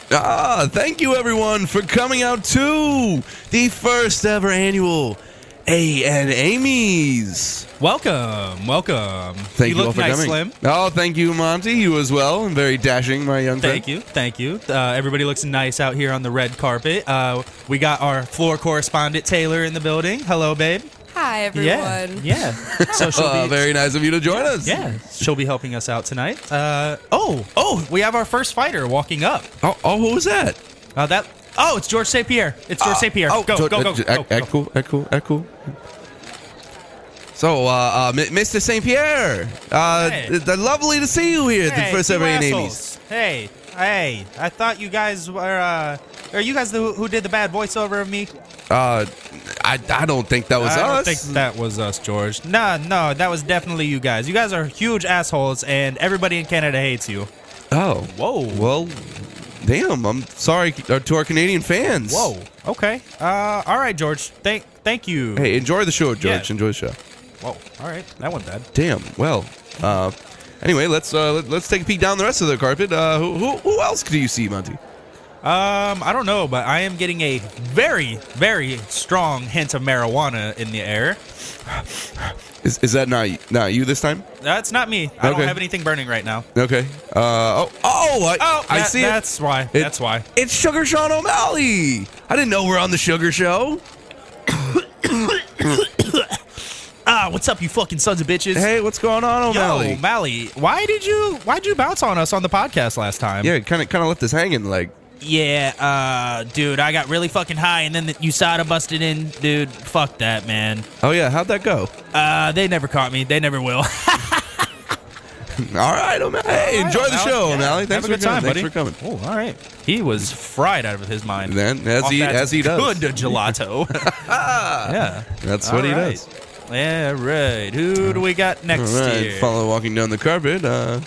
Thank you everyone for coming out to the first ever annual A&M Amy's. Welcome. Thank you all look for nice, coming. Slim. Oh, thank you, Monty. You as well. And very dashing, my young friend. Thank you. Everybody looks nice out here on the red carpet. We got our floor correspondent Taylor in the building. Hello, babe. Hi, everyone. Yeah. So she'll be Very nice of you to join us. Yeah, she'll be helping us out tonight. We have our first fighter walking up. Oh, who was that? It's George St. Pierre. It's George St. Pierre. Go. Act cool. So, Mr. St. Pierre, Hey. lovely to see you here at the first ever you A&M assholes. Hey, I thought you guys were, are you guys who did the bad voiceover of me? I don't think that was us. I don't think that was us, George. No, that was definitely you guys. You guys are huge assholes, and everybody in Canada hates you. Oh. Whoa. Well, damn, I'm sorry to our Canadian fans. Whoa. Okay. All right, George. Thank you. Hey, enjoy the show, George. Yeah. Enjoy the show. Whoa. All right. That went bad. Damn. Well, anyway, let's take a peek down the rest of the carpet. Who else do you see, Monty? I don't know, but I am getting a very, very strong hint of marijuana in the air. Is that not you this time? That's not me. I Okay. don't have anything burning right now. Okay. I see it. That's why. That's why. It's Sugar Sean O'Malley. I didn't know we're on the Sugar Show. What's up, you fucking sons of bitches? Hey, what's going on, O'Malley? Yo, Mally, why'd you bounce on us on the podcast last time? Yeah, kind of left us hanging. Like, Yeah, dude, I got really fucking high, and then USADA busted in. Dude, fuck that, man. oh yeah, how'd that go? They never caught me. They never will. All right, O'Malley. Hey, enjoy the show, Yeah, O'Malley. have Thanks a for good time, coming. buddy. Thanks for coming. Oh, all right. He was fried out of his mind. Then, as Off he that does. Good gelato. Yeah. That's what he All right. does. Yeah, right. Who do we got next All right, here? follow walking down the carpet.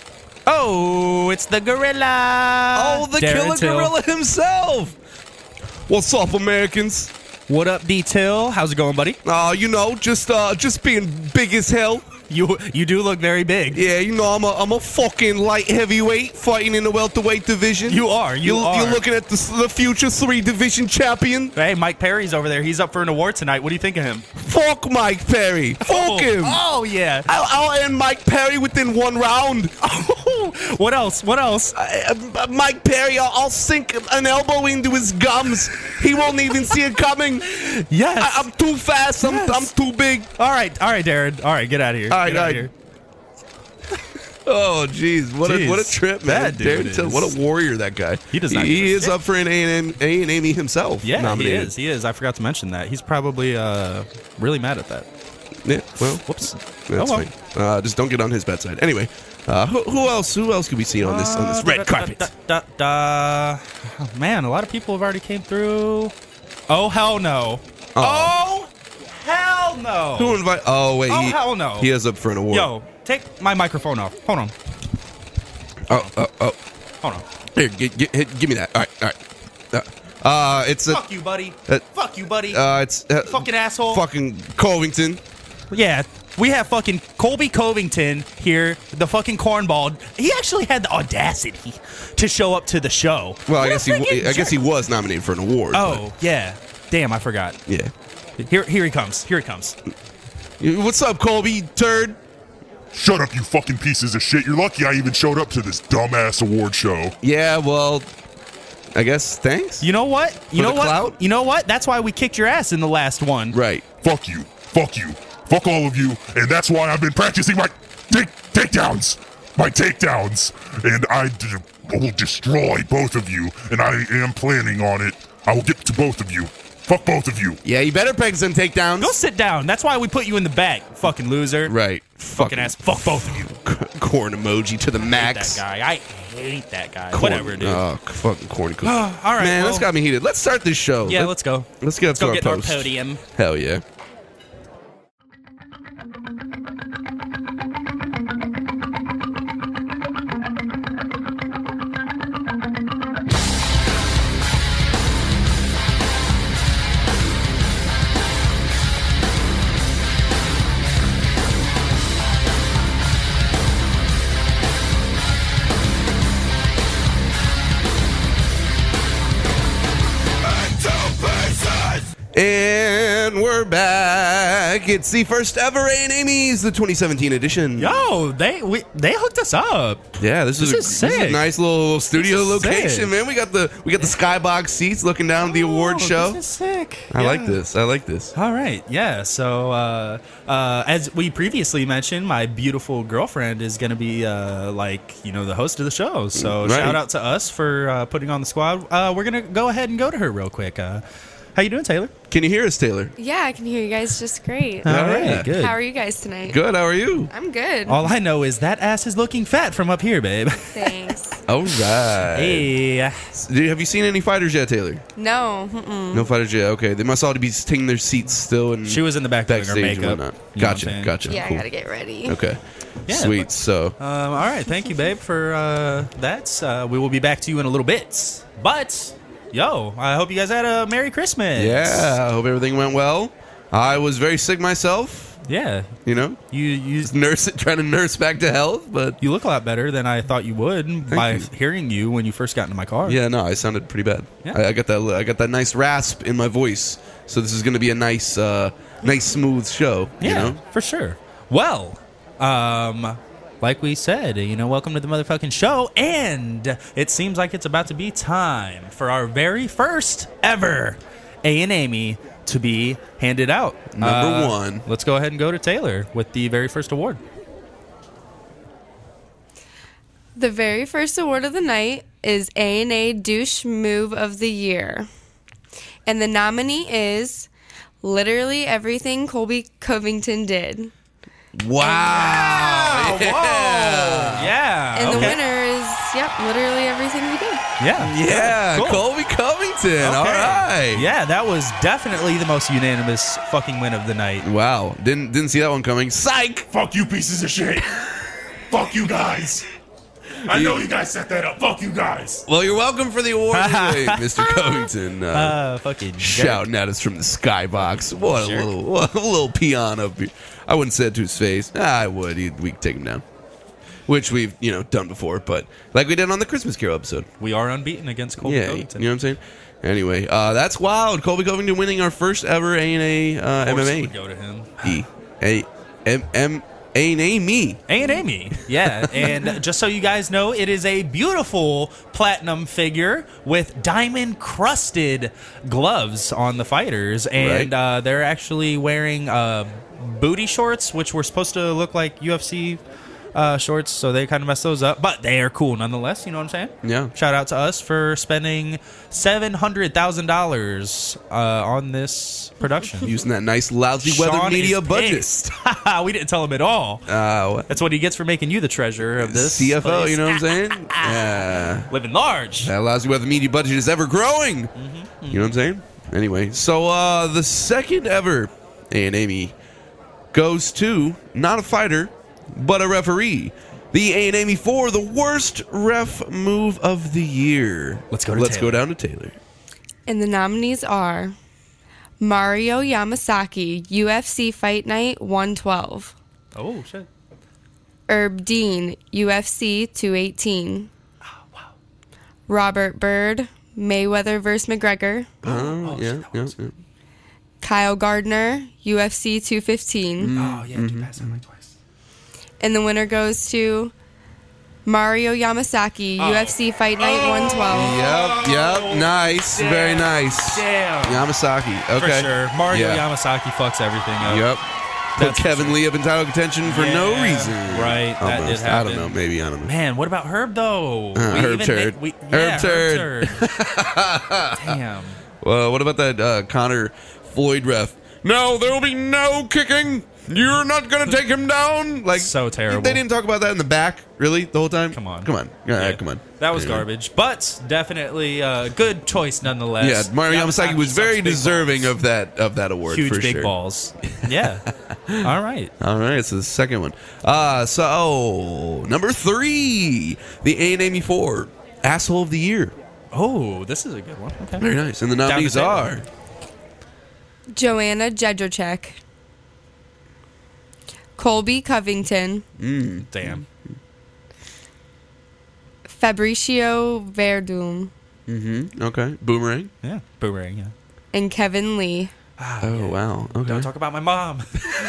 Oh, it's the gorilla. Oh, the Darren killer Till. gorilla himself. What's up, Americans? What up, D-Till? How's it going, buddy? Just being big as hell. You do look very big. Yeah, you know, I'm a fucking light heavyweight fighting in the welterweight division. You are. You're looking at the future 3-division champion. Hey, Mike Perry's over there. He's up for an award tonight. What do you think of him? Fuck Mike Perry. Fuck him. Oh, yeah. I'll end Mike Perry within one round. What else? Mike Perry, I'll sink an elbow into his gums. He won't even see it coming. Yes. I'm too fast. I'm too big. All right, Darren. All right, get out of here. All right, Get out all of right. here. Oh, jeez. What a trip, man. That dude Darren Till, is- what a warrior that guy. He does not He give a is shit. up for an A&M himself. Yeah, nominated. he is. I forgot to mention that. He's probably really mad at that. Yeah, well, Whoops. that's Oh, well. fine. Just don't get on his bad side. Anyway, who else could we see on this red carpet? Oh, man, a lot of people have already came through. Oh, hell no. Oh, hell no. Who invite? Oh, wait. Oh, hell no. He is up for an award. Yo, take my microphone off. Hold on. Oh. Hold on. Here, give me that. All right. It's a. Fuck you, buddy. Fuck you, buddy. It's Fucking asshole. Fucking Covington. Yeah, we have fucking Colby Covington here, the fucking cornball. He actually had the audacity to show up to the show. Well, I What a freaking guess he jerk. was nominated for an award. Oh, yeah. Damn, I forgot. but yeah. Here he comes. Here he comes. What's up, Colby Turd? Shut up, you fucking pieces of shit. You're lucky I even showed up to this dumbass award show. Yeah, well, I guess thanks. You know what? You know the what? clout? You know what? That's why we kicked your ass in the last one. Right. Fuck you. Fuck you. Fuck all of you. And that's why I've been practicing my takedowns. My takedowns. And I will destroy both of you. And I am planning on it. I will get to both of you. Fuck both of you. Yeah, you better peg some takedowns. Go sit down. That's why we put you in the back, fucking loser. Right. Fucking ass. Fuck both of you. Corn emoji to the That max. guy. I hate that guy. Corn- Whatever, dude. Oh, fucking corny cookie. All right. Man, well, this got me heated. Let's start this show. Yeah, let's go. Let's get Go to get our our post. podium. Hell yeah. And we're back. It's the first ever A&Amy's, the 2017 edition. Yo, they hooked us up. Yeah, this is a sick. nice little studio This is location, sick. man. We got the skybox seats looking down at the award show. This is sick. I Yeah. like this. I like this. All right, yeah. So, as we previously mentioned, my beautiful girlfriend is going to be the host of the show. So, Right. shout out to us for putting on the squad. We're going to go ahead and go to her real quick. How you doing, Taylor? Can you hear us, Taylor? Yeah, I can hear you guys just great. All yeah. right, good. How are you guys tonight? Good. How are you? I'm good. All I know is that ass is looking fat from up here, babe. Thanks. All right. Hey. Have you seen any fighters yet, Taylor? No. Mm-mm. No fighters yet. Okay, they must all be taking their seats still and She was in the back doing her backstage and makeup. whatnot. You know what I'm Gotcha. saying? Gotcha. Yeah, Cool. I gotta get ready. Okay. Yeah. Sweet. So. All right, thank you, babe, for that. We will be back to you in a little bit. But, yo, I hope you guys had a Merry Christmas. Yeah, I hope everything went well. I was very sick myself, Yeah. you know, You trying to nurse back to health, but look a lot better than I thought you would by you. hearing you when you first got into my car. yeah, no, I sounded pretty bad. Yeah. I got that nice rasp in my voice, so this is going to be a nice smooth show. Yeah, You know? for sure. Well, like we said, welcome to the motherfucking show, and it seems like it's about to be time for our very first ever A&Amy to be handed out. Number one. Let's go ahead and go to Taylor with the very first award. The very first award of the night is A&A Douche Move of the Year. And the nominee is literally everything Colby Covington did. Wow! Yeah! Yeah. And the okay. winner is, literally everything he did. Yeah. Yeah, Cool. Colby Covington. All Okay. right. Yeah, that was definitely the most unanimous fucking win of the night. Wow. Didn't see that one coming. Psych. Fuck you, pieces of shit. Fuck you guys. I know you guys set that up. Fuck you guys. Well, you're welcome for the award today, Mr. Covington. Fucking Shouting at us from the skybox. What a little peon up here. I wouldn't say it to his face. I would. We could take him down. Which we've, done before, but like we did on the Christmas Carol episode. We are unbeaten against Colby Yeah, you know Covington. what I'm saying? Anyway, that's wild. Colby Covington winning our first ever A&A Of course MMA. would go to him. A&A. A&Amy. Yeah, and just so you guys know, it is a beautiful platinum figure with diamond-crusted gloves on the fighters, and Right. they're actually wearing booty shorts, which were supposed to look like UFC shorts, so they kind of messed those up, but they are cool nonetheless. You know what I'm saying? Yeah. Shout out to us for spending $700,000 on this production. Using that nice lousy weather Sean media is budget. pissed. We didn't tell him at all. That's what he gets for making you the treasurer of this CFO, place. you know what I'm saying? Yeah. Living large. That lousy weather media budget is ever growing. You know what I'm saying? Anyway, so the second ever A&Amy goes to not a fighter, but a referee. The A&Amy for the worst ref move of the year. Let's go to Let's Taylor. go down to Taylor. And the nominees are Mario Yamasaki, UFC Fight Night 112. Oh, shit. Herb Dean, UFC 218. Robert Byrd, Mayweather vs. McGregor. Yeah. Kyle Gardner, UFC 215. Oh, yeah, you passed on like twice. And the winner goes to Mario Yamasaki, UFC Fight Night 112. Yep. Nice. Very nice. Damn. Yamasaki. Okay. For sure. Mario Yeah. Yamasaki fucks everything up. Yep. Put That's for Kevin Lee up in title contention for no Yeah, reason. right. That did Almost. I happen. don't know. Maybe. I don't know. Man, what about Herb, though? Herb Turd. Herb Turd. Damn. Well, what about that Connor Floyd ref? No, there will be no kicking. You're not going to take him down. Like So terrible. They didn't talk about that in the back, really, the whole time. Come on. Come on. Yeah. Come on. That was Anyway. garbage, but definitely a good choice nonetheless. Yeah, Mario Yamasaki was sucks very big deserving balls. of that award. Huge for big sure. balls. Yeah. All right. All right, so the second one. So number 3, the A&Amy 4 Asshole of the Year. Oh, this is a good one. Okay. Very nice. And the Down to nominees Taylor. are Joanna Jedrzejczyk. Colby Covington. Damn. Fabricio Verdum. okay, Boomerang. Yeah. Boomerang. Yeah. And Kevin Lee. Oh, wow. Okay. Don't talk about my mom.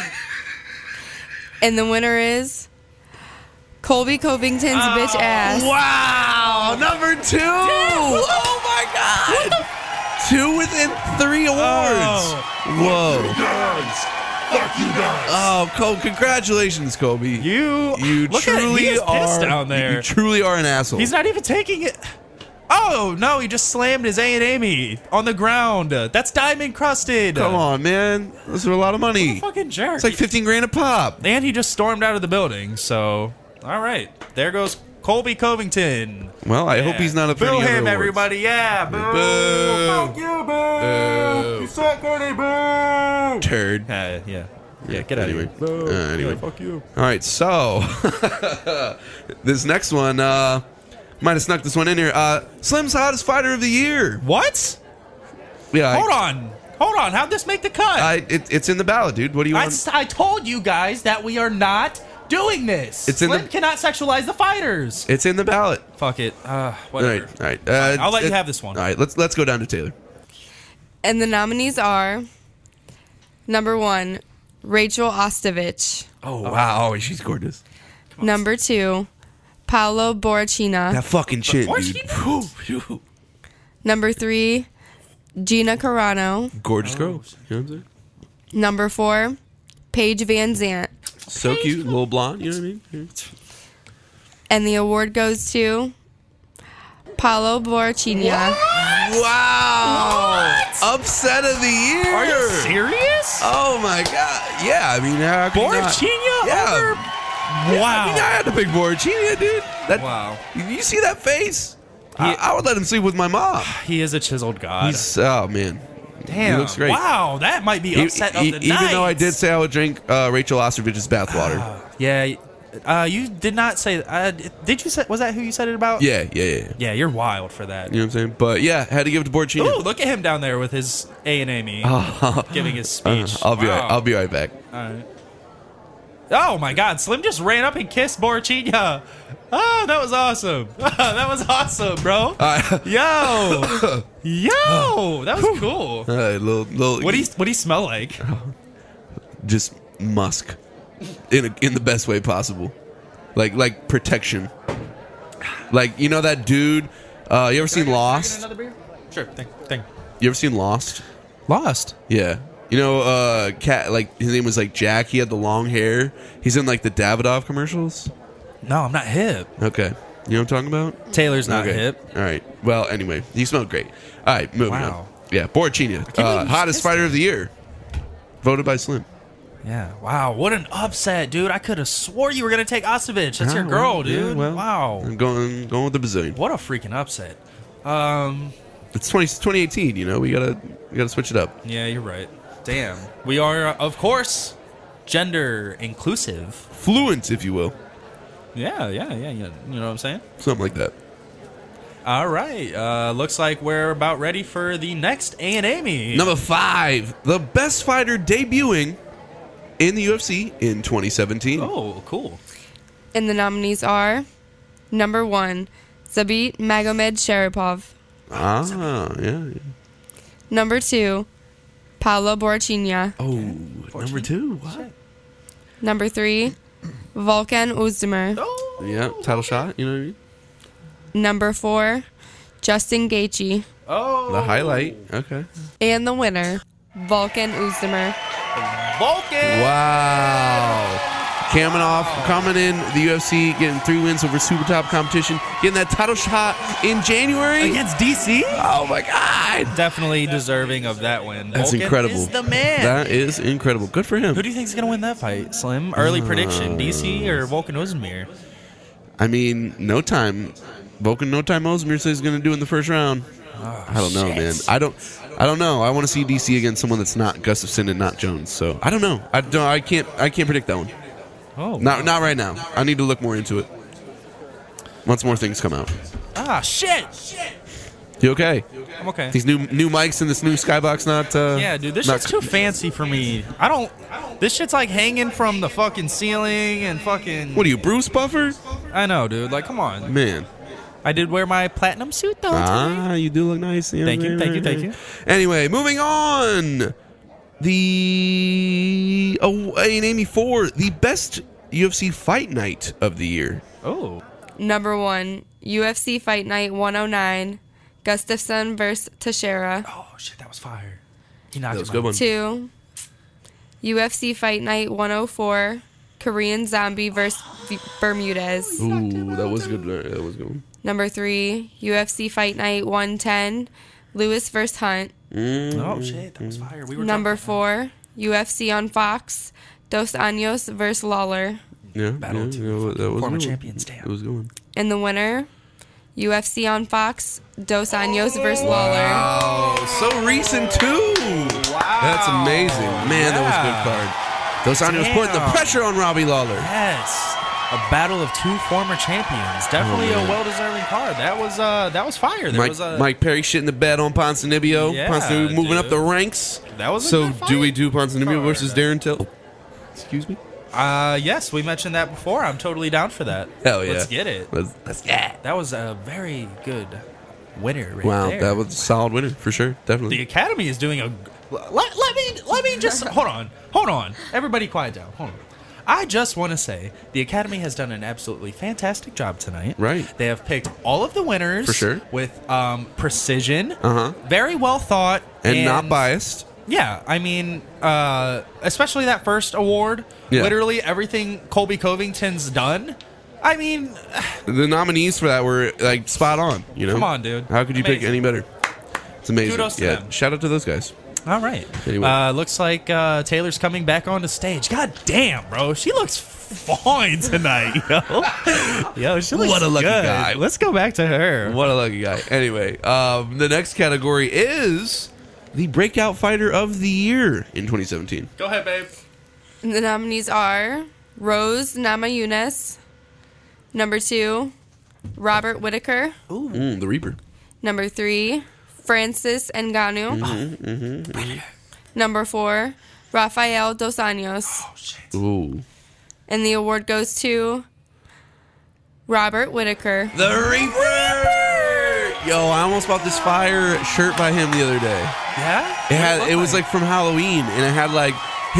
And the winner is Colby Covington's bitch ass. Wow. Number 2. Oh, my God. 2 within 3 awards. Whoa. Guys, fuck you guys. Oh, Cole, congratulations, Colby. You look at it, truly he is pissed are down there. You truly are an asshole. He's not even taking it. Oh no, he just slammed his A and Amy on the ground. That's diamond crusted. Come on, man. Those are a lot of money. Fucking jerk. It's like 15 grand a pop. And he just stormed out of the building. So, all right, there goes Colby Covington. Well, I hope Yeah. he's not up for Boo any other him, awards. everybody. Yeah, boo. Boo. Fuck you, boo. Boo. You suck, Cody, boo. Turd. Yeah, get out Anyway. of here. Boo. Anyway. Yeah, fuck you. All right, so this next one, might have snuck this one in here. Slim's hottest fighter of the year. What? Yeah. Hold on. How'd this make the cut? It's in the ballot, dude. What do you want? I told you guys that we are not doing this. It's in Slim the- cannot sexualize the fighters. It's in the ballot. Fuck it. All Whatever. right. I'll let you have this one. All right, let's go down to Taylor. And the nominees are number 1, Rachel Ostovich. Oh, wow. Oh, she's gorgeous. Number 2, Paolo Borrachina. That fucking chin, What's dude. she Whew. Number 3, Gina Carano. Gorgeous girl. You know what I'm saying? Number 4, Paige Van Zant. So cute, little blonde. You know what I mean? And the award goes to Paolo Borrachina. Wow. Upset of the year. Are you serious? Oh, my God. Yeah, I mean, how could you not- Borrachina Yeah. over? Yeah, Wow. I mean, I had to pick Borrachina, dude. Wow. You see that face? I would let him sleep with my mom. He is a chiseled god. He's, oh, man. Damn. He looks great. Wow, that might be upset of the night. Even though I did say I would drink Rachel Ostovich's bathwater. Yeah, you did not say. Did you say? Was that who you said it about? Yeah. Yeah, you're wild for that. You know what I'm saying? But yeah, had to give it to Borrachina. Ooh, look at him down there with his A and Amy giving his speech. I'll be Wow. I'll be right back. All right. Oh my God! Slim just ran up and kissed Borrachina. Oh, that was awesome. That was awesome, bro. Yo, that was cool. Little. What do you smell like? Just musk, in the best way possible, like protection. Like, you know that dude. You ever seen Lost? Sure. Thing. You ever seen Lost? Lost. Yeah. You know, cat. Like, his name was like Jack. He had the long hair. He's in like the Davidoff commercials. No, I'm not hip. Okay. You know what I'm talking about? Taylor's not Okay. hip. All right. Well, anyway, he smelled great. All right, moving Wow. on. Yeah, Borrachina, believe you hottest kissed fighter of the year, voted by Slim. Yeah. Wow. What an upset, dude. I could have swore you were gonna take Ostovich. That's your girl, dude. Wow. I'm going with the Brazilian. What a freaking upset. It's 2018. You know, we gotta switch it up. Yeah, you're right. Damn. We are, of course, gender inclusive. Fluent, if you will, Yeah. You know what I'm saying? something like that. All right. Looks like we're about ready for the next A and Amy. Number 5, the best fighter debuting in the UFC in 2017. Oh, cool. And the nominees are number 1, Zabit Magomed Sharipov. Yeah. Number 2, Paolo Borrachina. Oh, number 2. What? Number 3, Volkan Ozdemir. Oh. Yeah, title shot. You know what I mean? Number 4, Justin Gaethje. Oh. The highlight. Okay. And the winner, Volkan Ozdemir. Vulcan. Wow. Kamenov coming in the UFC, getting 3 wins over super top competition, getting that title shot in January. Against DC? Oh my God. Definitely deserving of that win. That's Vulcan incredible. is the man. That is incredible. Good for him. Who do you think is going to win that fight, Slim? Early prediction, DC or Volkan Ozdemir? I mean, no time. Volkan No Time Ozdemir says he's going to do in the first round. I don't know, man. I don't know. I want to see DC against someone that's not Gustafsson and not Jones. So I don't know. I can't predict that one. Oh, Not right now. I need to look more into it. Once more things come out. shit. You okay? I'm okay. These new mics and this new skybox not. Yeah, dude, this not- shit's too fancy for me. This shit's like hanging from the fucking ceiling and fucking. What are you, Bruce Buffer? I know, dude. Like, come on. Man. I did wear my platinum suit though. Today. You do look nice. Thank you. Anyway, moving on. the and Amy for the best UFC fight night of the year. Oh. Number 1, UFC Fight Night 109, Gustafsson versus Teixeira. Oh, shit, that was fire. He knocked That was a him good out. one. 2, UFC Fight Night 104, Korean Zombie versus Bermudez. Ooh, that was good. That was a good one. Number 3, UFC Fight Night 110, Lewis versus Hunt. Oh, shit, that was fire. We were Number talking about 4, UFC on Fox, Dos Anjos versus Lawler. Yeah, Battle yeah, two yeah, fucking that was former a good one. champions, damn. It was a good one. And the winner, UFC on Fox, Dos Anjos versus Lawler. Oh, so recent too. Wow, that's amazing, man. That was a good card. Dos Anjos Damn. putting the pressure on Robbie Lawler. Yes. A battle of two former champions. Definitely a well-deserving card. That was fire. There was a Mike Perry shitting the bed on Ponzinibbio. Yeah, Ponzinibbio moving up dude. the ranks. That was a so. good fight. Do we do Ponzinibbio Card. versus Darren Till? Excuse me. Yes, we mentioned that before. I'm totally down for that. Hell yeah. Let's get it. Let's get. That was a very good winner right Wow, there. that was a solid winner for sure. Definitely. The Academy is doing a. Let me just hold on. Everybody, quiet down. Hold on. I just want to say the Academy has done an absolutely fantastic job tonight. Right. They have picked all of the winners For sure. with precision. Uh-huh. Very well thought and not biased. Yeah, I mean, especially that first award. Yeah. Literally everything Colby Covington's done. I mean, The nominees for that were like spot on. You know. Come on, dude. How could you pick Amazing. any better? It's amazing. Kudos to yeah. them. Shout out to those guys. all right. Anyway. Looks like Taylor's coming back on the stage. God damn, bro. She looks fine tonight, yo. Yo, she looks What a lucky good. guy. Let's go back to her. What a lucky guy. Anyway, the next category is the breakout fighter of the year in 2017. Go ahead, babe. The nominees are Rose Namajunas. Number 2, Robert Whitaker. The Reaper. Number 3, Francis Ngannou. Number 4, Rafael Dos Anjos. Ooh. And the award goes to Robert Whitaker. The Reaper! Yo, I almost bought this fire shirt by him the other day. Yeah? It was like from Halloween, and it had like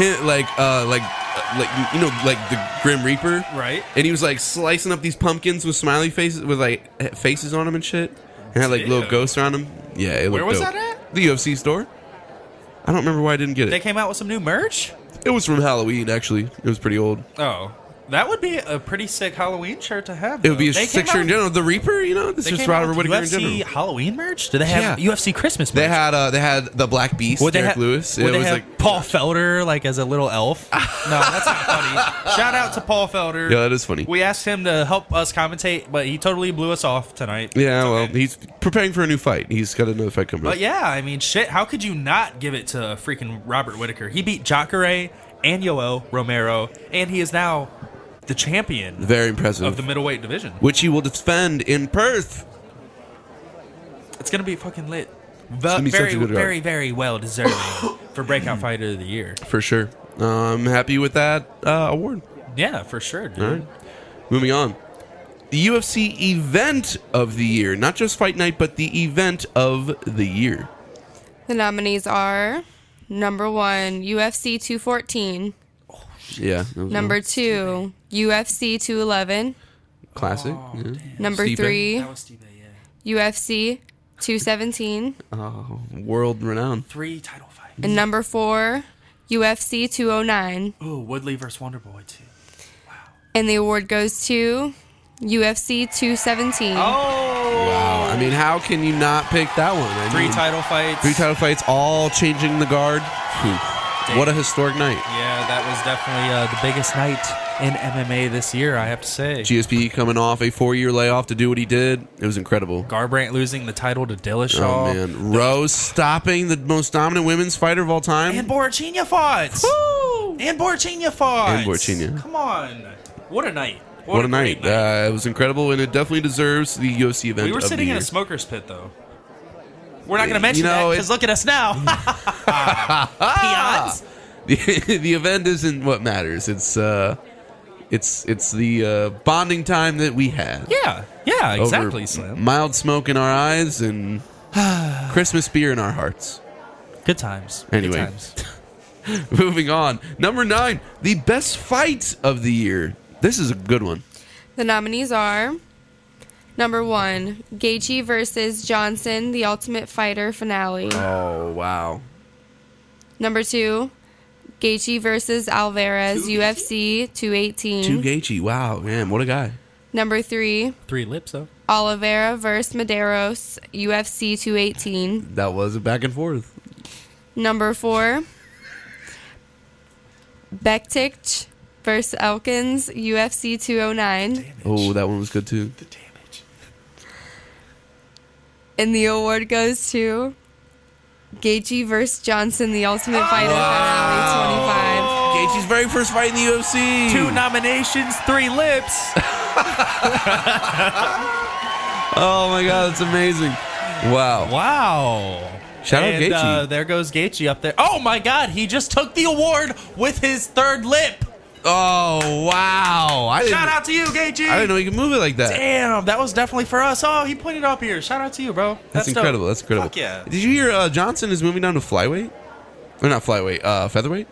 you know, like the Grim Reaper, Right. And he was like slicing up these pumpkins with smiley faces, with like faces on them and shit, and had like little Ew. ghosts around them. Yeah, it looked Where was dope. that at? The UFC store. I don't remember why I didn't get They it. came out with some new merch? It was from Halloween, actually. It was pretty old. Oh. That would be a pretty sick Halloween shirt to have. It would be a They sick came shirt in out- general. The Reaper, you know, this They is just came out Robert with Whitaker in UFC general. Halloween merch? Do they have Yeah. UFC Christmas merch? They had the Black Beast, Would they Derek have Lewis. Would It they was have like, Paul Felder like as a little elf? No, that's not funny. Shout out to Paul Felder. yeah, that is funny. We asked him to help us commentate, but he totally blew us off tonight. Yeah, It's well, okay. he's preparing for a new fight. He's got another fight coming up. But yeah, I mean, shit. How could you not give it to freaking Robert Whitaker? He beat Jacare and Yoel Romero, and he is now the champion Very impressive. of the middleweight division. Which he will defend in Perth. It's gonna be fucking lit. gonna be such Very, a good very, very well deserving for breakout fighter of the year. For sure. I'm happy with that award. Yeah, for sure, dude. All right. Moving on. The UFC event of the year. Not just fight night, but the event of the year. The nominees are number 1, UFC 214. Yeah. that was Number one. 2, UFC 211. Classic. Yeah. Number Stipe. 3, That was Steve, yeah. UFC 217. Oh, world renowned. 3 title fights. And number 4, UFC 209. Ooh, Woodley versus Wonderboy too. And the award goes to UFC 217. Oh, Wow. I mean, how can you not pick that one? I 3 mean, title fights. 3 title fights, all changing the guard. Whew. What a historic night. Yeah, that was definitely the biggest night in MMA this year, I have to say. GSP coming off a 4-year layoff to do what he did. It was incredible. Garbrandt losing the title to Dillashaw. Oh, man. Rose stopping the most dominant women's fighter of all time. And Borrachinha fought. Woo! And Borrachinha fought. And Borrachinha. Come on. What a night. What a great night. It was incredible, and it definitely deserves the UFC event We were of sitting the in year. a smoker's pit, though. We're not going to mention You know, that because look at us now. Peons. The event isn't what matters. It's the bonding time that we had. Yeah, exactly, Over Slim. mild smoke in our eyes and Christmas beer in our hearts. Good times. Anyway. Good times. Moving on. Number 9, the best fight of the year. This is a good one. The nominees are number 1, Gaethje versus Johnson, The Ultimate Fighter finale. Oh, wow. Number 2, Gaethje versus Alvarez, UFC 218. To Gaethje. Wow, man, what a guy. Number 3, 3 lips, though. Oliveira versus Medeiros, UFC 218. That was a back and forth. Number 4, Bektic versus Elkins, UFC 209. Oh, that one was good too. The damage. And the award goes to Gaethje versus Johnson, The Ultimate Fighter finale 25. Gaethje's very first fight in the UFC. 2 nominations, 3 lips. Oh my god, that's amazing. Wow. Wow. Shout out Gaethje. There goes Gaethje up there. Oh my god, he just took the award with his 3rd lip. Oh wow. Shout out to you, Gaethje. I didn't know he could move it like that. Damn, that was definitely for us. Oh, he pointed up here. Shout out to you, bro. That's dope. incredible. That's incredible. Fuck yeah. Did you hear Johnson is moving down to flyweight? Or not flyweight, featherweight?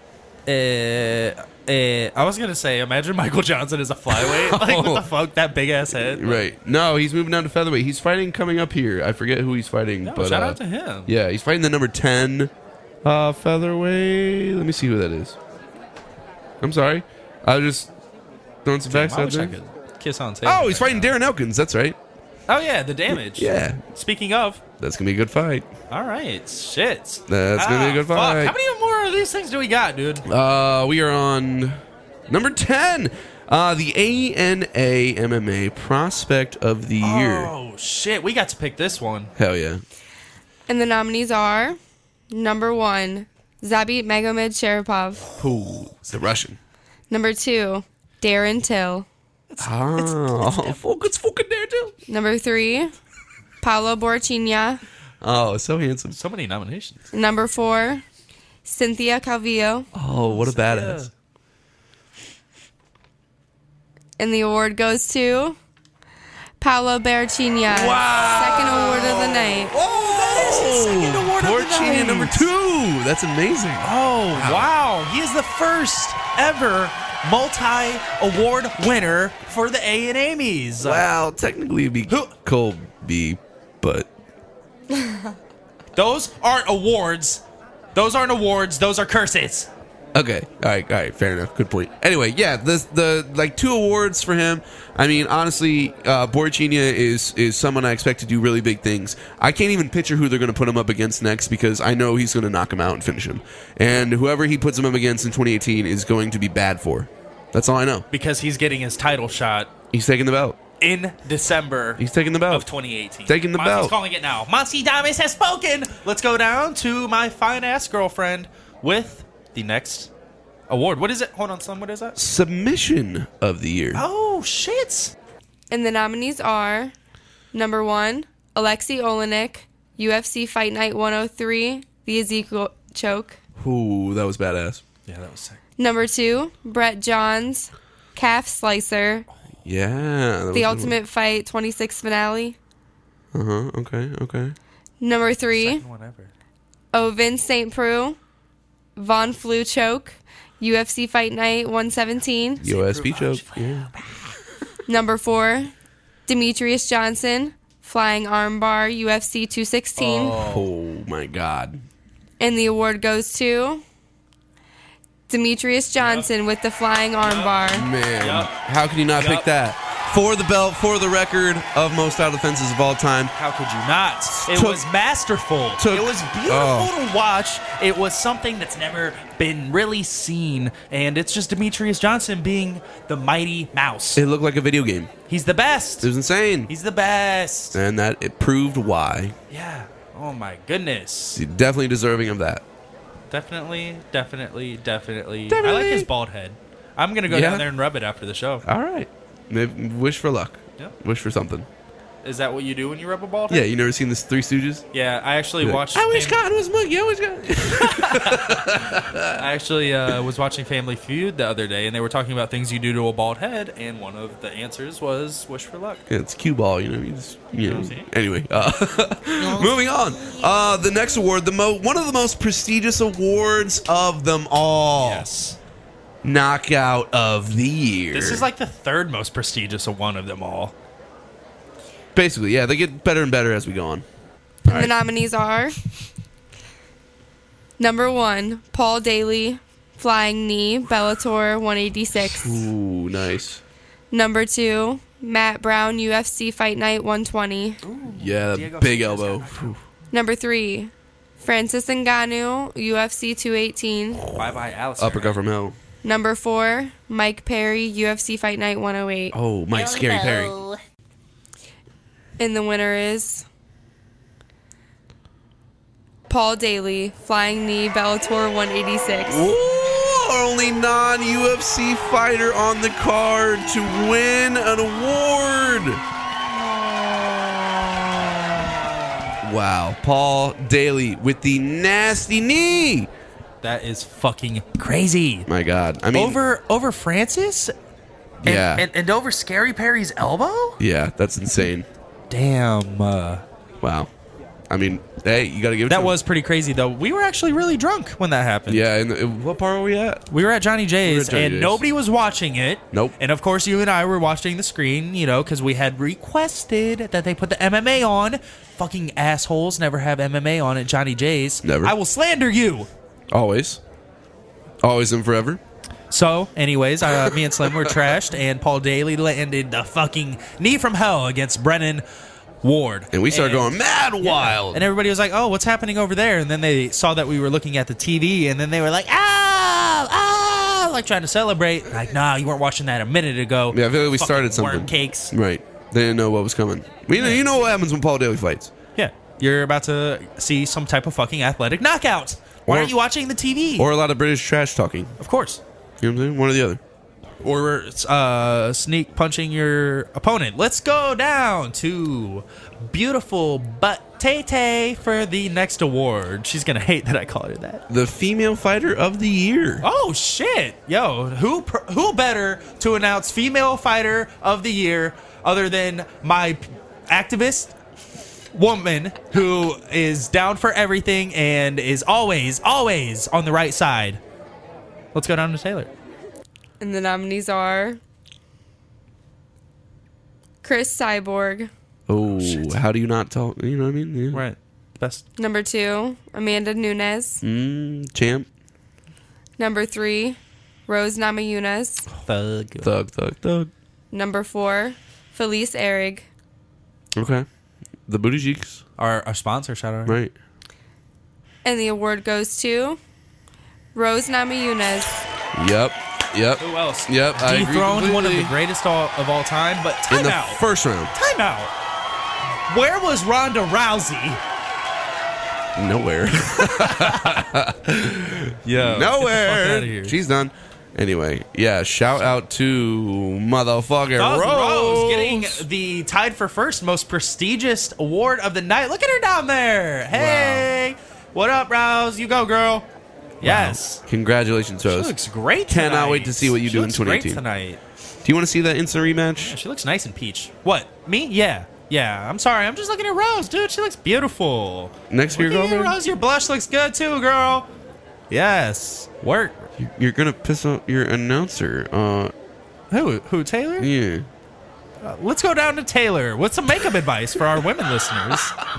I was gonna say, imagine Michael Johnson is a flyweight. Like, what the fuck? That big ass head. Right. No, he's moving down to featherweight. He's fighting coming up here. I forget who he's fighting. No, but shout out to him. Yeah, he's fighting the number 10 featherweight. Let me see who that is. I'm sorry. I was just throwing some facts I out wish I there. could kiss on table. Oh, he's fighting Darren Elkins. That's right. Oh yeah, the damage. Yeah. Speaking of, That's going to be a good fight. all right, shit. That's gonna be a good fuck. fight. How many more of these things do we got, dude? We are on number 10. The ANA MMA Prospect of the Year. Oh shit, we got to pick this one. Hell yeah. And the nominees are number 1, Zabit Magomed Sharipov. Ooh, it's the Russian. Number 2, Darren Till. It's fucking there too. Number 3, Paulo Borchinha. Oh, so handsome. So many nominations. Number 4, Cynthia Calvillo. Oh, what a badass. And the award goes to Paulo Borchinha. Second award of the night. Oh, that is his second award of the night. number 2. That's amazing. Oh wow, he is the first ever multi-award winner for the A&Emmys. Well, technically it'd be Colby, but Those aren't awards. Those aren't awards. Those are curses. okay. All right, fair enough. Good point. Anyway, yeah, the like 2 awards for him. I mean, honestly, Borchinha is someone I expect to do really big things. I can't even picture who they're going to put him up against next because I know he's going to knock him out and finish him. And whoever he puts him up against in 2018 is going to be bad for. That's all I know. Because he's getting his title shot He's taking the belt. in December He's taking the belt. of 2018. Taking the Monty's belt. calling it now. Monty Damas has spoken. Let's go down to my fine-ass girlfriend with the next award. What is it? Hold on, son. What is that? Submission of the year. Oh, shit. And the nominees are number 1, Alexei Olenek, UFC Fight Night 103, The Ezekiel Choke. Ooh, that was badass. Yeah, that was sick. Number 2, Brett Johns, Calf Slicer, Yeah. that was The a good Ultimate Fight 26 finale. one. Okay. Number 3, Second one ever. Ovin St. Preux, Von Flue Choke, UFC Fight Night 117. USB choke. Yeah. Number 4, Demetrius Johnson, Flying Armbar, UFC 216. Oh my God. And the award goes to Demetrius Johnson with the Flying Armbar. Man, Yup. how can you not pick Yup. that? For the belt, for the record of most out offenses of all time. How could you not? It Took- was masterful. took- It was beautiful oh. to watch. It was something that's never been really seen. And it's just Demetrius Johnson being the mighty mouse. It looked like a video game. He's the best. It was insane. He's the best. And that it proved why. Yeah. Oh my goodness. He's definitely deserving of that. Definitely. I like his bald head. I'm going to go Yeah. down there and rub it after the show. All right. Maybe wish for luck. Yep. Wish for something. Is that what you do when you rub a bald Yeah, head? you never seen this Three Stooges? Yeah, I actually watched. I wish Cotton was monkey. I wish Cotton. I actually was watching Family Feud the other day, and they were talking about things you do to a bald head, and one of the answers was wish for luck. Yeah, it's cue ball, you know. You know. what I'm saying? Anyway, moving on. The next award, one of the most prestigious awards of them all. Yes. Knockout of the Year. This is like the third most prestigious one of them all. Basically, yeah, they get better and better as we go on. And the nominees are number 1, Paul Daly, Flying Knee, Bellator 186. Ooh, nice. Number 2, Matt Brown, UFC Fight Night 120. Yeah, Diego big Figueroa. elbow. Whew. Number 3, Francis Ngannou, UFC 218. Bye-bye, Alice. Uppercut from hell. Number 4, Mike Perry, UFC Fight Night 108. Oh, Mike Scary Perry. And the winner is Paul Daly, Flying Knee, Bellator 186. Ooh, our only non-UFC fighter on the card to win an award. Wow, Paul Daly with the nasty knee. That is fucking crazy. My God, I mean, Over Francis? yeah, And over Scary Perry's elbow? yeah, that's insane. Damn. Wow, I mean, hey, you got to give it. to That him. was pretty crazy, though. We were actually really drunk when that happened. Yeah, and what part are we at? We were at Johnny J's, Johnny and J's. nobody was watching it. Nope. And of course, you and I were watching the screen, you know, because we had requested that they put the MMA on. Fucking assholes never have MMA on at Johnny J's. Never. I will slander you. Always and forever. So, anyways, me and Slim were trashed, and Paul Daly landed the fucking knee from hell against Brennan Ward. And we started going mad wild. And everybody was like, oh, what's happening over there? And then they saw that we were looking at the TV, and then they were like, like trying to celebrate. Like, nah, you weren't watching that a minute ago. Yeah, I feel like we Fucking started something. Worm cakes. Right. They didn't know what was coming. You know what happens when Paul Daly fights. Yeah. You're about to see some type of fucking athletic knockout. Why Or- aren't you watching the TV? Or a lot of British trash talking. of course. You know what I'm saying? One or the other. Or sneak punching your opponent. Let's go down to beautiful butt Tay for the next award. She's going to hate that I called her that. The Female Fighter of the Year. Oh, shit. Yo, who better to announce Female Fighter of the Year other than my activist woman who is down for everything and is always on the right side? Let's go down to Taylor. And the nominees are Chris Cyborg. Oh, how do you not talk? You know what I mean? Yeah. Right. Best. Number 2, Amanda Nunes. Champ. Number 3, Rose Namajunas. Thug. Number 4, Felice Ehrig. Okay. The Booty Cheeks. Our sponsor, shout out. Right. And the award goes to Rose Namajunas. Yep. Who else? Yep. I agree Dethroned one of the completely. greatest of all time, but In the timeout. first round. Timeout. Where was Ronda Rousey? Nowhere. Yo, Nowhere. She's done. Anyway, yeah, shout out to motherfucking Rose. getting the tied for first most prestigious award of the night. Look at her down there. Hey, what up, Rose? You go, girl. Yes. Congratulations, She Rose. looks great Cannot tonight. wait to see what you She do in looks great 2018. tonight. Do you want to see that instant rematch? She looks nice in peach. What? Me? Yeah. I'm sorry. I'm just looking at Rose, dude. She looks beautiful. Next to your Look at you, girlfriend? Rose. Your blush looks good too, girl. Yes. Work. You're gonna piss off your announcer. Who? Taylor? Yeah. Let's go down to Taylor. What's some makeup advice for our women listeners?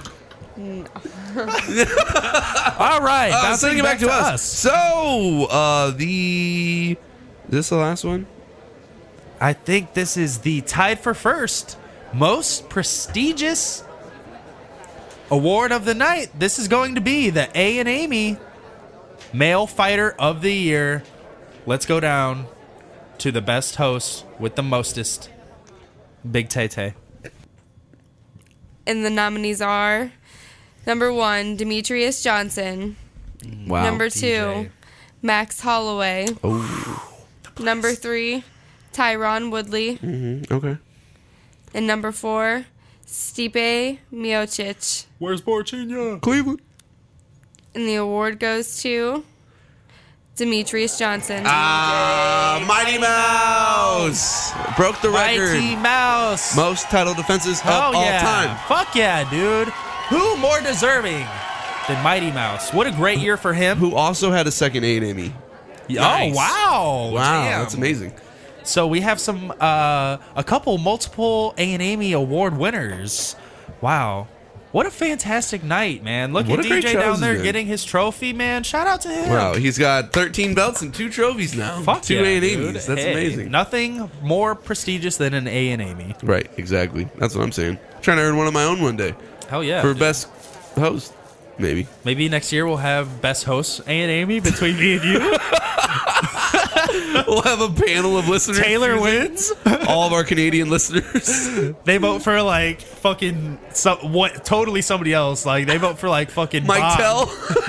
All right. bouncing Sending it back to us. So, is this the last one? I think this is the tied for first most prestigious award of the night. This is going to be the A and Amy Male Fighter of the Year. Let's go down to the best host with the mostest, Big Tay Tay. And the nominees are number 1, Demetrius Johnson. Wow. Number 2, DJ. Max Holloway. Oh. Number 3, Tyron Woodley. Okay. And number 4, Stipe Miocic. Where's Borchinha? Cleveland. And the award goes to Demetrius Johnson. Mighty Mouse broke the record. Mighty Mouse. Most title defenses of Oh, all yeah. time. Fuck yeah, dude. Who more deserving than Mighty Mouse? What a great year for him. Who also had a second A&M. Oh, Nice. wow. Wow, Damn. that's amazing. So we have some, a couple multiple A&M award winners. Wow. What a fantastic night, man. Look What at a great DJ show down this there has been. getting his trophy, man. Shout out to him. Wow, he's got 13 belts and 2 trophies now. Fuck 2 yeah, A&Ms. dude. That's Hey, amazing. Nothing more prestigious than an A&M. Right, exactly. That's what I'm saying. Trying to earn one of my own one day. Hell yeah. For dude. best host, maybe. Maybe next year we'll have best hosts A&M between me and you. We'll have a panel of listeners. Taylor wins. All of our Canadian listeners. They vote for like fucking totally somebody else. Like they vote for like fucking Mike Bob. Tell.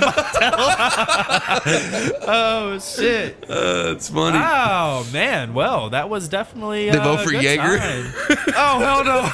Oh shit! It's funny. Oh man, well that was definitely They vote for a good Jaeger? time. Oh hell no!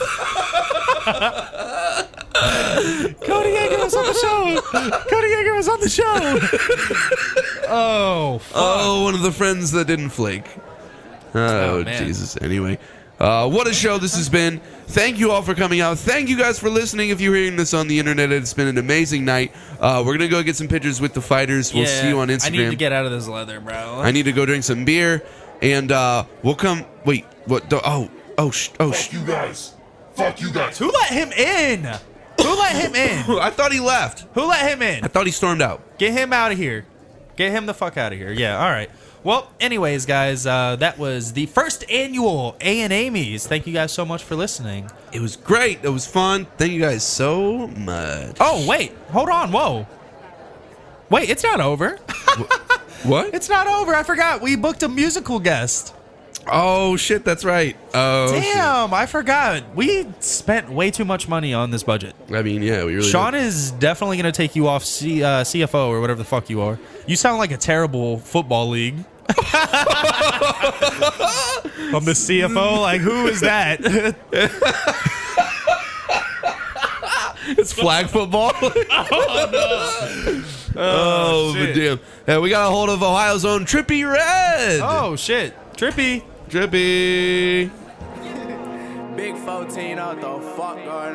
Cody Yeager was on the show. Cody Yeager was on the show. Oh fuck. Oh, one of the friends that didn't flake. Oh, man. Jesus. Anyway, what a show this has been. Thank you all for coming out. Thank you guys for listening. If you're hearing this on the internet, it's been an amazing night. We're going to go get some pictures with the fighters. We'll see you on Instagram. I need to get out of this leather, bro. I need to go drink some beer. And we'll come. Wait. What? Fuck you guys. Fuck you guys. Who let him in? Who let him in? I thought he left. Who let him in? I thought he stormed out. Get him out of here. Get him the fuck out of here. Yeah, all right. Well, anyways, guys, that was the first annual A&Ms. Thank you guys so much for listening. It was great. It was fun. Thank you guys so much. Oh, wait. Hold on. Whoa. Wait, it's not over. What? It's not over. I forgot. We booked a musical guest. Oh, shit. That's right. Oh, Damn, I forgot. We spent way too much money on this budget. shit. I mean, yeah, we really Sean did. is definitely going to take you off CFO or whatever the fuck you are. You sound like a terrible football league. I'm the CFO? Like, who is that? It's flag football. Oh, shit. but damn. Yeah, we got a hold of Ohio's own Trippy Red. Oh, shit. Trippy. Trippy. Big 14, what the fuck going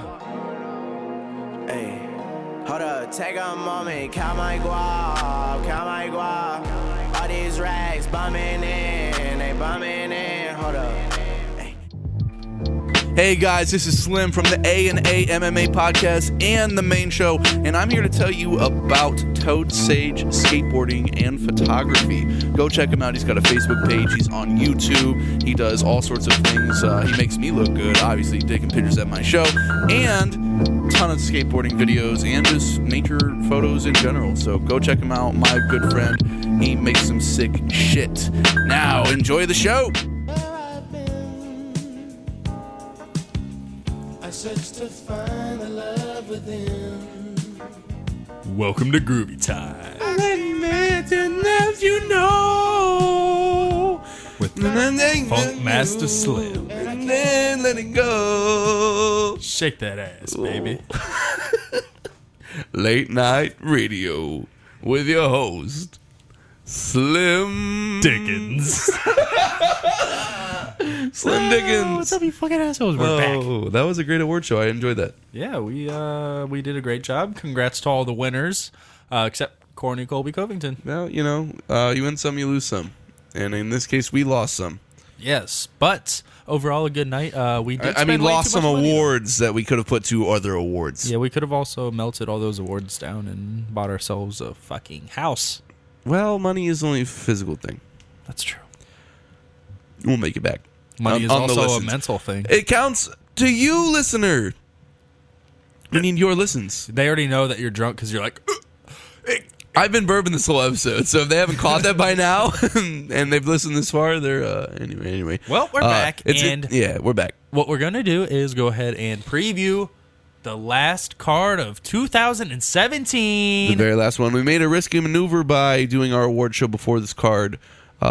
on? Hey, hold up, take a moment, count my guap, count my guap. All these racks bumming in, they bumming in, hold up. Hey guys, this is Slim from the A&A MMA podcast and the main show, and I'm here to tell you about Toad Sage skateboarding and photography. Go check him out. He's got a Facebook page. He's on YouTube. He does all sorts of things. He makes me look good, obviously taking pictures at my show, and a ton of skateboarding videos and just nature photos in general. So go check him out. My good friend, he makes some sick shit. Now enjoy the show. Welcome to Groovy Time. You know. With Funk Master Slim. And then let it go. Shake that ass, baby. Late night radio with your host, Slim Dickens. Slim Dickens. What's up, you fucking assholes? We're back. Oh, that was a great award show. I enjoyed that. Yeah, we did a great job. Congrats to all the winners, except Corny Colby Covington. Well, you know, you win some, you lose some. And in this case, we lost some. Yes, but overall a good night. We did. I mean, spend way lost too some much money. awards that we could have put to other awards. Yeah, we could have also melted all those awards down and bought ourselves a fucking house. Well, money is only a physical thing. That's true. We'll make it back. Money is On the also a listens. mental thing. It counts to you, listener. I mean, your listens. They already know that you're drunk because you're like, I've been bourbon this whole episode, so if they haven't caught that by now and they've listened this far, they're anyway. Well, we're back, and yeah, we're back. what we're gonna do is go ahead and preview the last card of 2017. The very last one. We made a risky maneuver by doing our award show before this card.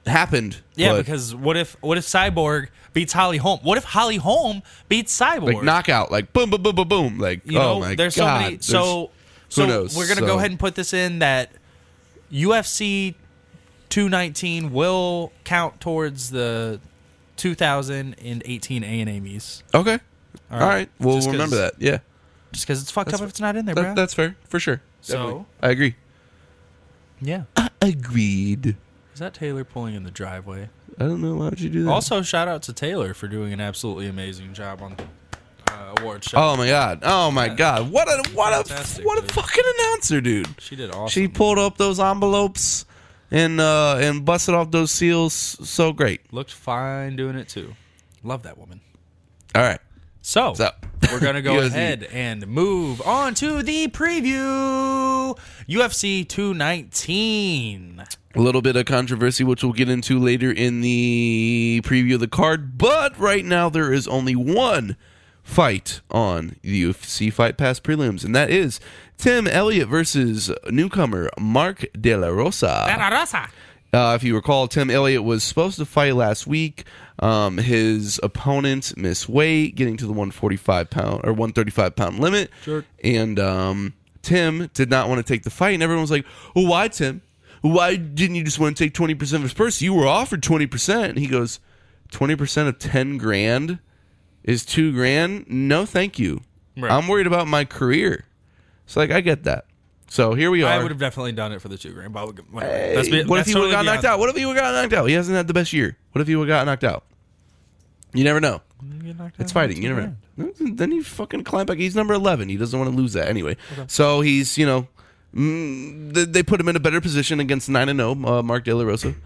happened. Yeah, but, because what if Cyborg beats Holly Holm? What if Holly Holm beats Cyborg? like knockout, like boom, boom, boom, boom, boom. Like, You know, oh my there's god. so many. So who knows? we're gonna So- go ahead and put this in that UFC 219 will count towards the 2018 A&A Emmys. Okay. All right. We'll Just 'cause- remember that. Yeah. Just because it's fucked up if it's not in there, bro. That's fair for sure. So- Definitely. I agree. Yeah. Agreed. Is that Taylor pulling in the driveway? I don't know. Why would you do that? Also, shout out to Taylor for doing an absolutely amazing job on award show. Oh my god! Oh my god! What a Fantastic, what a dude. fucking announcer, dude! She did awesome. She pulled up those envelopes and busted off those seals. So great. Looked fine doing it too. Love that woman. All right. So, So- we're going to go UFC. ahead and move on to the preview. UFC 219. A little bit of controversy, which we'll get into later in the preview of the card. But right now, there is only one fight on the UFC Fight Pass prelims, and that is Tim Elliott versus newcomer Mark De La Rosa. If you recall, Tim Elliott was supposed to fight last week. His opponent missed weight, getting to the 135-pound limit. Sure. And Tim did not want to take the fight, and everyone was like, "Well, why, Tim? Why didn't you just want to take 20% of his purse? You were offered 20%." And he goes, 20% of 10 grand is $2,000? No, thank you. Right. I'm worried about my career. So, like, I get that. So here we are. I would have definitely done it for the $2,000. But whatever. Hey, what if he would have got knocked out? What if he would have got knocked out? He hasn't had the best year. What if he would have got knocked out? You never know. It's fighting. You never know. Then he fucking climb back. He's number 11. He doesn't want to lose that anyway. Okay. So he's, they put him in a better position against 9-0, Mark De La Rosa.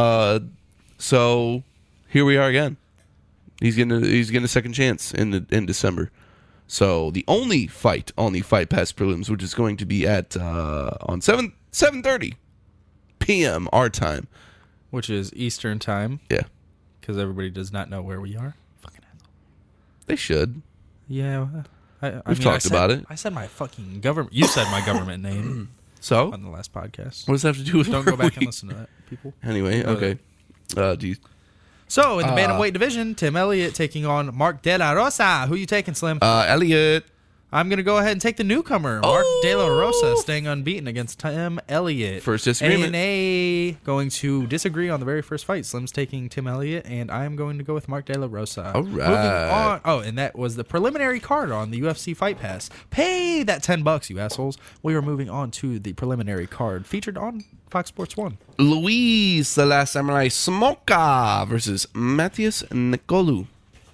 So here we are again. He's getting a second chance in December. So the only fight on the Fight Pass prelims, which is going to be at on 7:30 p.m. our time, which is Eastern time, yeah, because everybody does not know where we are. Fucking asshole. they should. Yeah, We've talked about it. I said my fucking government. You said my government name So on the last podcast. what does that have to do with? Don't go back and listen to that, people. Anyway, okay. Do you, So in the bantamweight division, Tim Elliott taking on Mark De La Rosa. Who you taking, Slim? Elliot? I'm going to go ahead and take the newcomer, Mark De La Rosa, staying unbeaten against Tim Elliott. First disagreement. A&A going to disagree on the very first fight. Slim's taking Tim Elliott, and I'm going to go with Mark De La Rosa. All Moving right. on. Oh, and that was the preliminary card on the UFC Fight Pass. Pay that $10, you assholes. We are moving on to the preliminary card featured on Fox Sports 1. Luis, the Last Samurai Smoka versus Matthias Nicolou.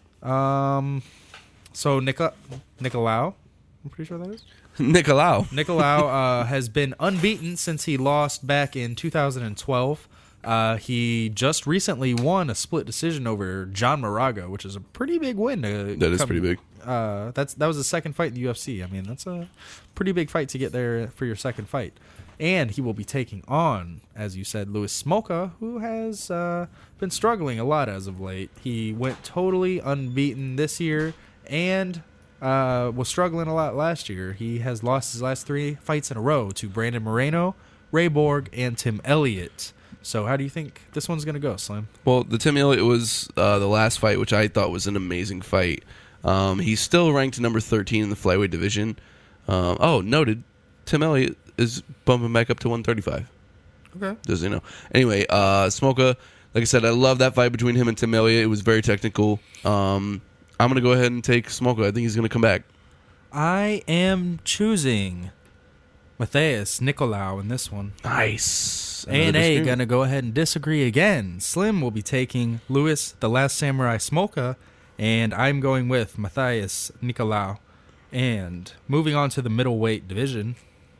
So Nicolau, I'm pretty sure that is. Nicolau. Nicolau has been unbeaten since he lost back in 2012. He just recently won a split decision over John Moraga, which is a pretty big win. That is pretty big. That was his second fight in the UFC. I mean, that's a pretty big fight to get there for your second fight. And he will be taking on, as you said, Louis Smolka, who has been struggling a lot as of late. He went totally unbeaten this year and was struggling a lot last year. He has lost his last 3 fights in a row to Brandon Moreno, Ray Borg, and Tim Elliott. So how do you think this one's going to go, Slim? Well, the Tim Elliott was the last fight, which I thought was an amazing fight. He's still ranked number 13 in the flyweight division. Noted. Tim Elliott is bumping back up to 135. Okay. Does he know? Anyway, Smoka, like I said, I love that fight between him and Tim Elliott. It was very technical. I'm going to go ahead and take Smoka. I think he's going to come back. I am choosing Matthias Nicolau in this one. Nice. A&A going to go ahead and disagree again. Slim will be taking Louis, the Last Samurai Smolka, and I'm going with Matthias Nicolau. And moving on to the middleweight division.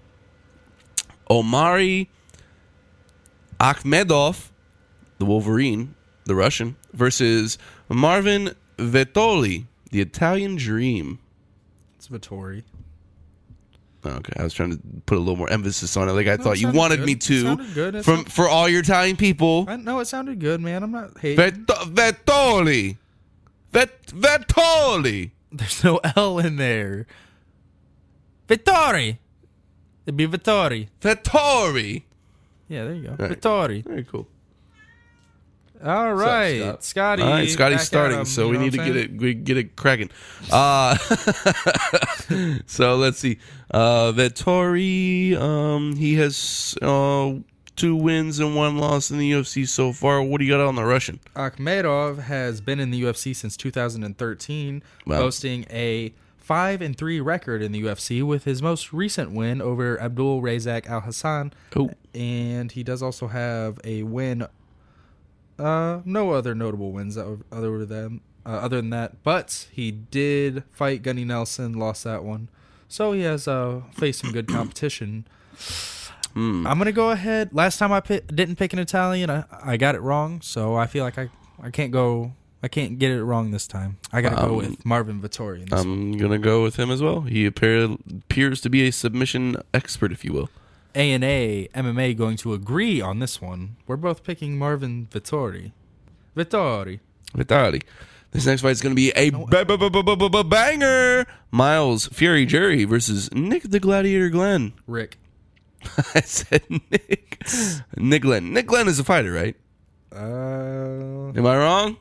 Omari Akhmedov, the Wolverine, the Russian, versus Marvin Vettori, the Italian Dream. It's Vittori. Okay, I was trying to put a little more emphasis on it. Like I thought you sounded wanted good. me It to. sounded good. For all your Italian people. I know it sounded good, man. I'm not hating. Vettori. Vettori. There's no L in there. Vittori. It'd be Vittori. Vettori. Yeah, there you go. Right. Vittori. Very cool. All right, Scotty. All right, Scotty's back at starting, him, so you we know need to what I'm get it cracking. So let's see. Vettori, he has 2 wins and 1 loss in the UFC so far. What do you got on the Russian? Akhmedov has been in the UFC since 2013, Wow. boasting a 5-3 record in the UFC with his most recent win over Abdul Razak Al Hassan. Oh. And he does also have a win. No other notable wins other than that, but he did fight Gunny Nelson, lost that one. So he has faced some good competition. I'm gonna go ahead. Last time I didn't pick an Italian, I got it wrong. So I feel like I can't get it wrong this time. I gotta go with Marvin Vettori in this one. I'm gonna go with him as well. He appears to be a submission expert, if you will. A&A MMA going to agree on this one. We're both picking Marvin Vettori. Vitali. This next fight is going to be a banger. Miles Fury Jury versus Nick the Gladiator Glenn. Rick. I said Nick. Nick Glenn. Nick Glenn is a fighter, right? Am I wrong?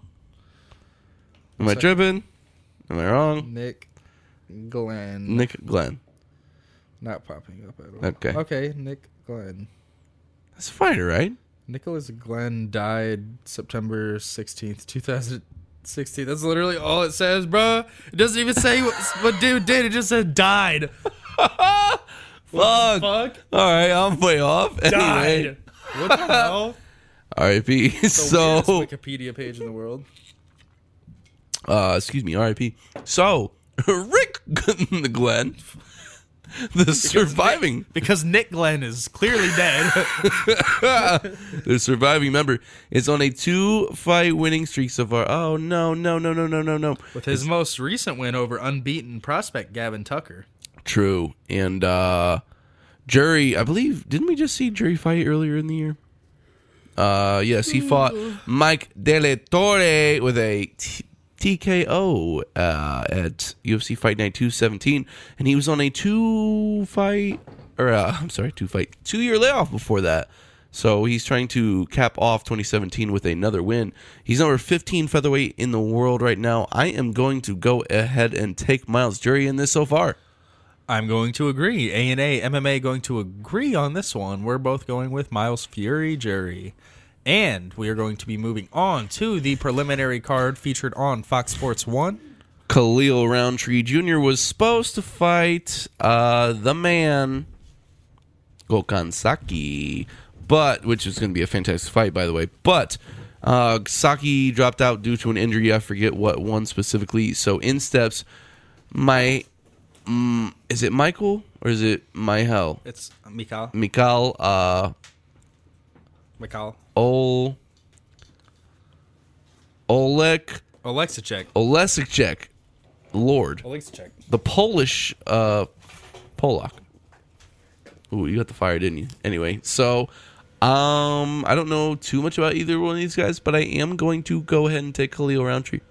Am I tripping? Am I wrong? Nick Glenn. Nick Glenn. Not popping up at all. Okay. Okay, Nick Glenn. That's a fighter, right? Nicholas Glenn died September 16th, 2016. That's literally all it says, bro. It doesn't even say what dude did. It just said died. Fuck. Fuck. All right, I'm way off. Anyway. Died. What the hell? R.I.P. The So, weirdest Wikipedia page in the world. excuse me, R.I.P. So, Rick Glenn, the surviving, Because Nick Glenn is clearly dead. the surviving member is on a 2-fight winning streak so far. Oh no. With his most recent win over unbeaten prospect Gavin Tucker. True. And Jury, I believe, didn't we just see Jury fight earlier in the year? Yes, he fought Mike Delle Torre with a TKO at UFC Fight Night 217, and he was on a 2-year layoff before that. So he's trying to cap off 2017 with another win. He's number 15 featherweight in the world right now. I am going to go ahead and take Miles Jury in this so far. I'm going to agree. A&A MMA going to agree on this one. We're both going with Miles Fury Jury. And we are going to be moving on to the preliminary card featured on Fox Sports 1. Khalil Roundtree Jr. was supposed to fight the man Gokhan Saki, which is going to be a fantastic fight, by the way. But Saki dropped out due to an injury. I forget what one specifically. So in steps is it Michael or is it Michael? It's Mikal. Mikal. Oleksichek. Lord. Oleksichek. The Polish Polak. Ooh, you got the fire, didn't you? Anyway, so I don't know too much about either one of these guys, but I am going to go ahead and take Khalil Roundtree.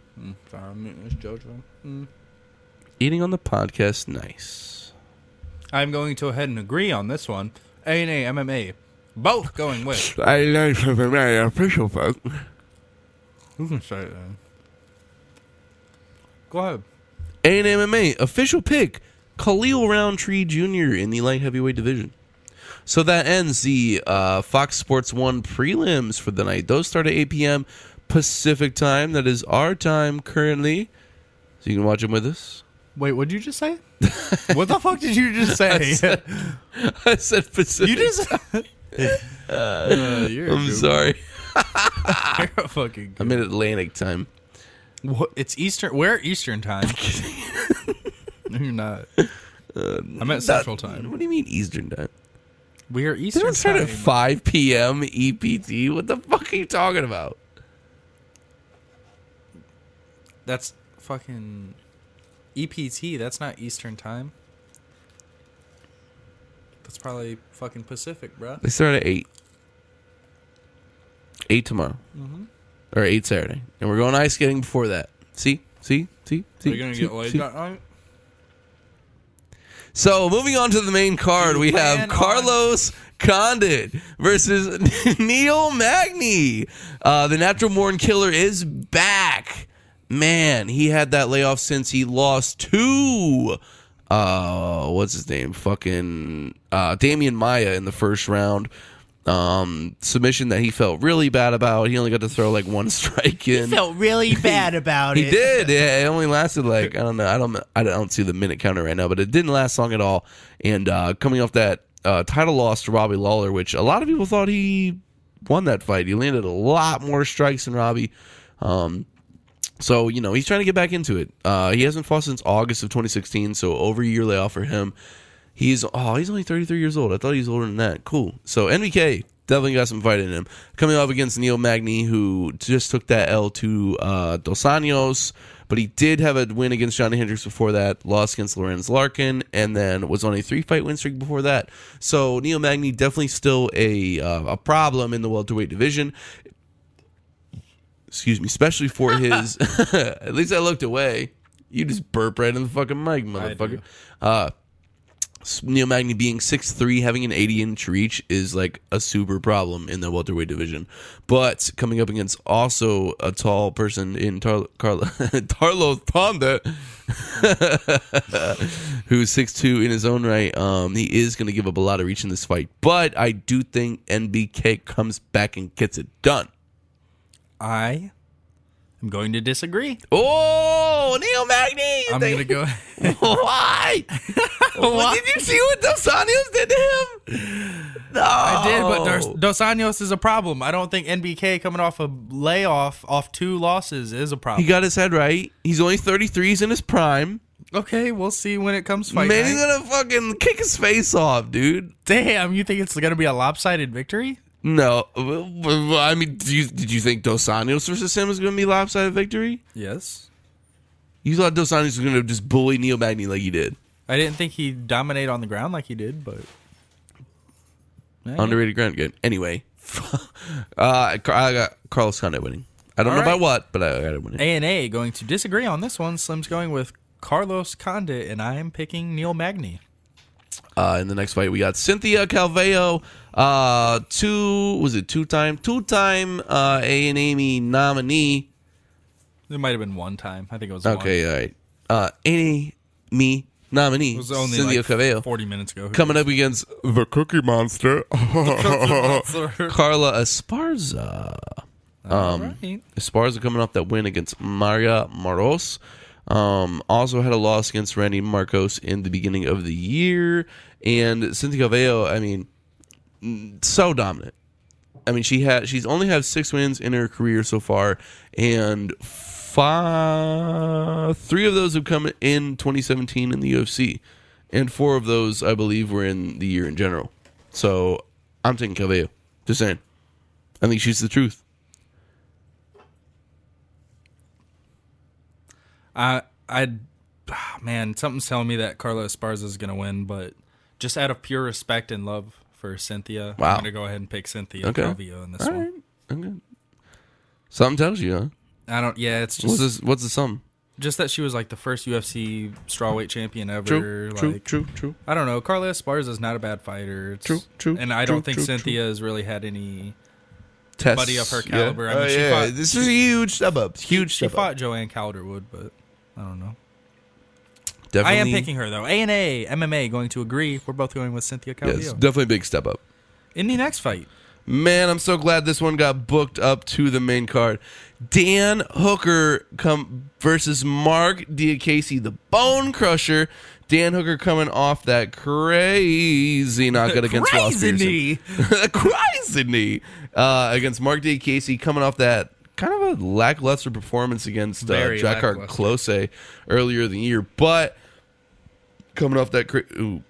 Eating on the podcast, nice. I'm going to go ahead and agree on this one. A&A MMA. Both going with. I learned from my official folk. Who can say it then? Go ahead. A&M MMA official pick Khalil Roundtree Jr. in the light heavyweight division. So that ends the Fox Sports 1 prelims for the night. Those start at 8 p.m. Pacific time. That is our time currently. So you can watch them with us. Wait, what did you just say? What the fuck did you just say? I said Pacific. You just. I'm sorry. You're a fucking. I'm in Atlantic time. What? It's Eastern. We're Eastern time. No, you're not. I'm at Central time. What do you mean Eastern time? We are They Eastern don't start time. at 5 p.m. EPT. What the fuck are you talking about? That's fucking EPT. That's not Eastern time. That's probably fucking Pacific, bro. They start at 8. 8 tomorrow. Mm-hmm. Or 8 Saturday. And we're going ice skating before that. See? Are you gonna get laid that night? So moving on to the main card, we have ran Carlos Condit versus Neil Magny. The Natural Born Killer is back. Man, he had that layoff since he lost to what's his name? Fucking Damian Maia in the first round. Submission that he felt really bad about. He only got to throw like one strike in. He felt really bad about it. He did. Yeah, it only lasted like I don't know. I don't see the minute counter right now, but it didn't last long at all. And coming off that title loss to Robbie Lawler, which a lot of people thought he won that fight. He landed a lot more strikes than Robbie. So he's trying to get back into it. He hasn't fought since August of 2016, so over a year layoff for him. He's only 33 years old. I thought he was older than that. Cool. So NBK definitely got some fight in him. Coming up against Neil Magny, who just took that L to Dos Anjos, but he did have a win against Johnny Hendricks before that, lost against Lorenz Larkin, and then was on a 3-fight win streak before that. So Neil Magny definitely still a problem in the welterweight division. Excuse me, especially for his. At least I looked away. You just burp right in the fucking mic, motherfucker. Neil Magny being 6'3", having an 80-inch reach is like a super problem in the welterweight division. But coming up against also a tall person in Carlos Condit, who's 6'2" in his own right, he is going to give up a lot of reach in this fight. But I do think NBK comes back and gets it done. I am going to disagree. Oh, Neil Magny! I'm going to go. Why? Did you see what Dos Anjos did to him? No. I did, but Dos Anjos is a problem. I don't think NBK coming off a layoff off 2 losses is a problem. He got his head right. He's only 33. He's in his prime. Okay, we'll see when it comes fight Man, night. he's gonna fucking kick his face off, dude. Damn, you think it's going to be a lopsided victory? No. I mean, did you think Dos Anjos versus him was going to be a lopsided victory? Yes. You thought Dos Anjos was going to just bully Neil Magny like he did. I didn't think he'd dominate on the ground like he did, but... Underrated ground game. Anyway, I got Carlos Condit winning. I don't know by what, but I got it winning. A&A going to disagree on this one. Slim's going with Carlos Condit, and I am picking Neil Magny. In the next fight, we got Cynthia Calvillo, two-time A&A nominee. It might have been one time. I think it was Okay, one. all right. A&A nominee, It was only Cynthia like Calvillo, 40 minutes ago. coming up against The Cookie Monster. Carla Esparza. All right. Esparza coming off that win against Maria Moros. Also had a loss against Randy Marcos in the beginning of the year. And Cynthia Calvillo, I mean, so dominant. I mean, she's only had 6 wins in her career so far, and 3 of those have come in 2017 in the UFC, and 4 of those, I believe, were in the year in general. So I'm taking Calvillo. Just saying. I think she's the truth. Man, something's telling me that Carla Esparza is going to win, but just out of pure respect and love for Cynthia, Wow. I'm going to go ahead and pick Cynthia Calvillo in this All one. right. Okay. Something tells you, huh? I don't. Yeah, it's just What's the sum? just that she was like the first UFC strawweight champion ever. True. I don't know. Carla Esparza is not a bad fighter. True. And I don't think Cynthia has really had any Tests. buddy of her caliber. I mean, she yeah. fought. This is a huge step up. Huge She step fought up. Joanne Calderwood, but I don't know. Definitely, I am picking her though. A&A MMA going to agree. We're both going with Cynthia Calvillo. Yes, definitely a big step up. In the next fight, Man, I'm so glad this one got booked up to the main card. Dan Hooker versus Mark Diakese, the Bone Crusher. Dan Hooker coming off that crazy knockout against Ross Crazy Pearson. Crazy knee. Against Mark Diakese, coming off that kind of a lackluster performance against Very Drakkar lackluster. Klose earlier in the year. But coming off that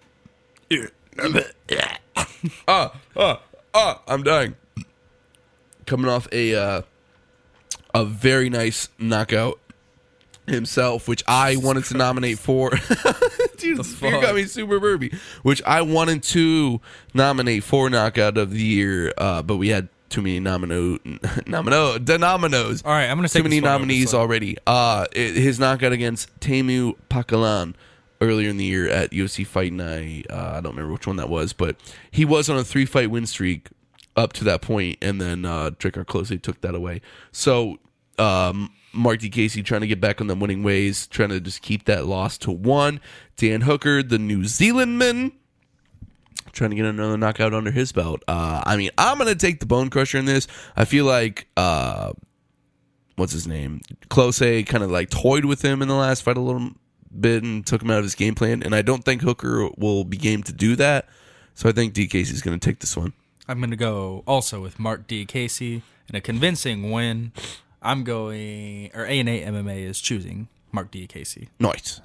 I'm dying. Coming off a very nice knockout himself, which I wanted to nominate for. Dude, this beer got me super burpy. Which I wanted to nominate for knockout of the year, but we had too many nominos. All right, I'm going to take too many this one nominees over, so- already. His knockout against Temu Pakalan. earlier in the year at UFC Fight Night. I don't remember which one that was, but he was on a 3-fight win streak up to that point, and then Drakkar Klose took that away. So Mark DeCasey trying to get back on the winning ways, trying to just keep that loss to 1. Dan Hooker, the New Zealand man, trying to get another knockout under his belt. I mean, I'm going to take the Bone Crusher in this. I feel like, what's his name? Klose kind of like toyed with him in the last fight a little bit and took him out of his game plan, and I don't think Hooker will be game to do that. So I think DeCasey's going to take this one. I'm going to go also with Mark DeCasey in a convincing win. I'm going, or A&A MMA is choosing Mark DeCasey. Nice.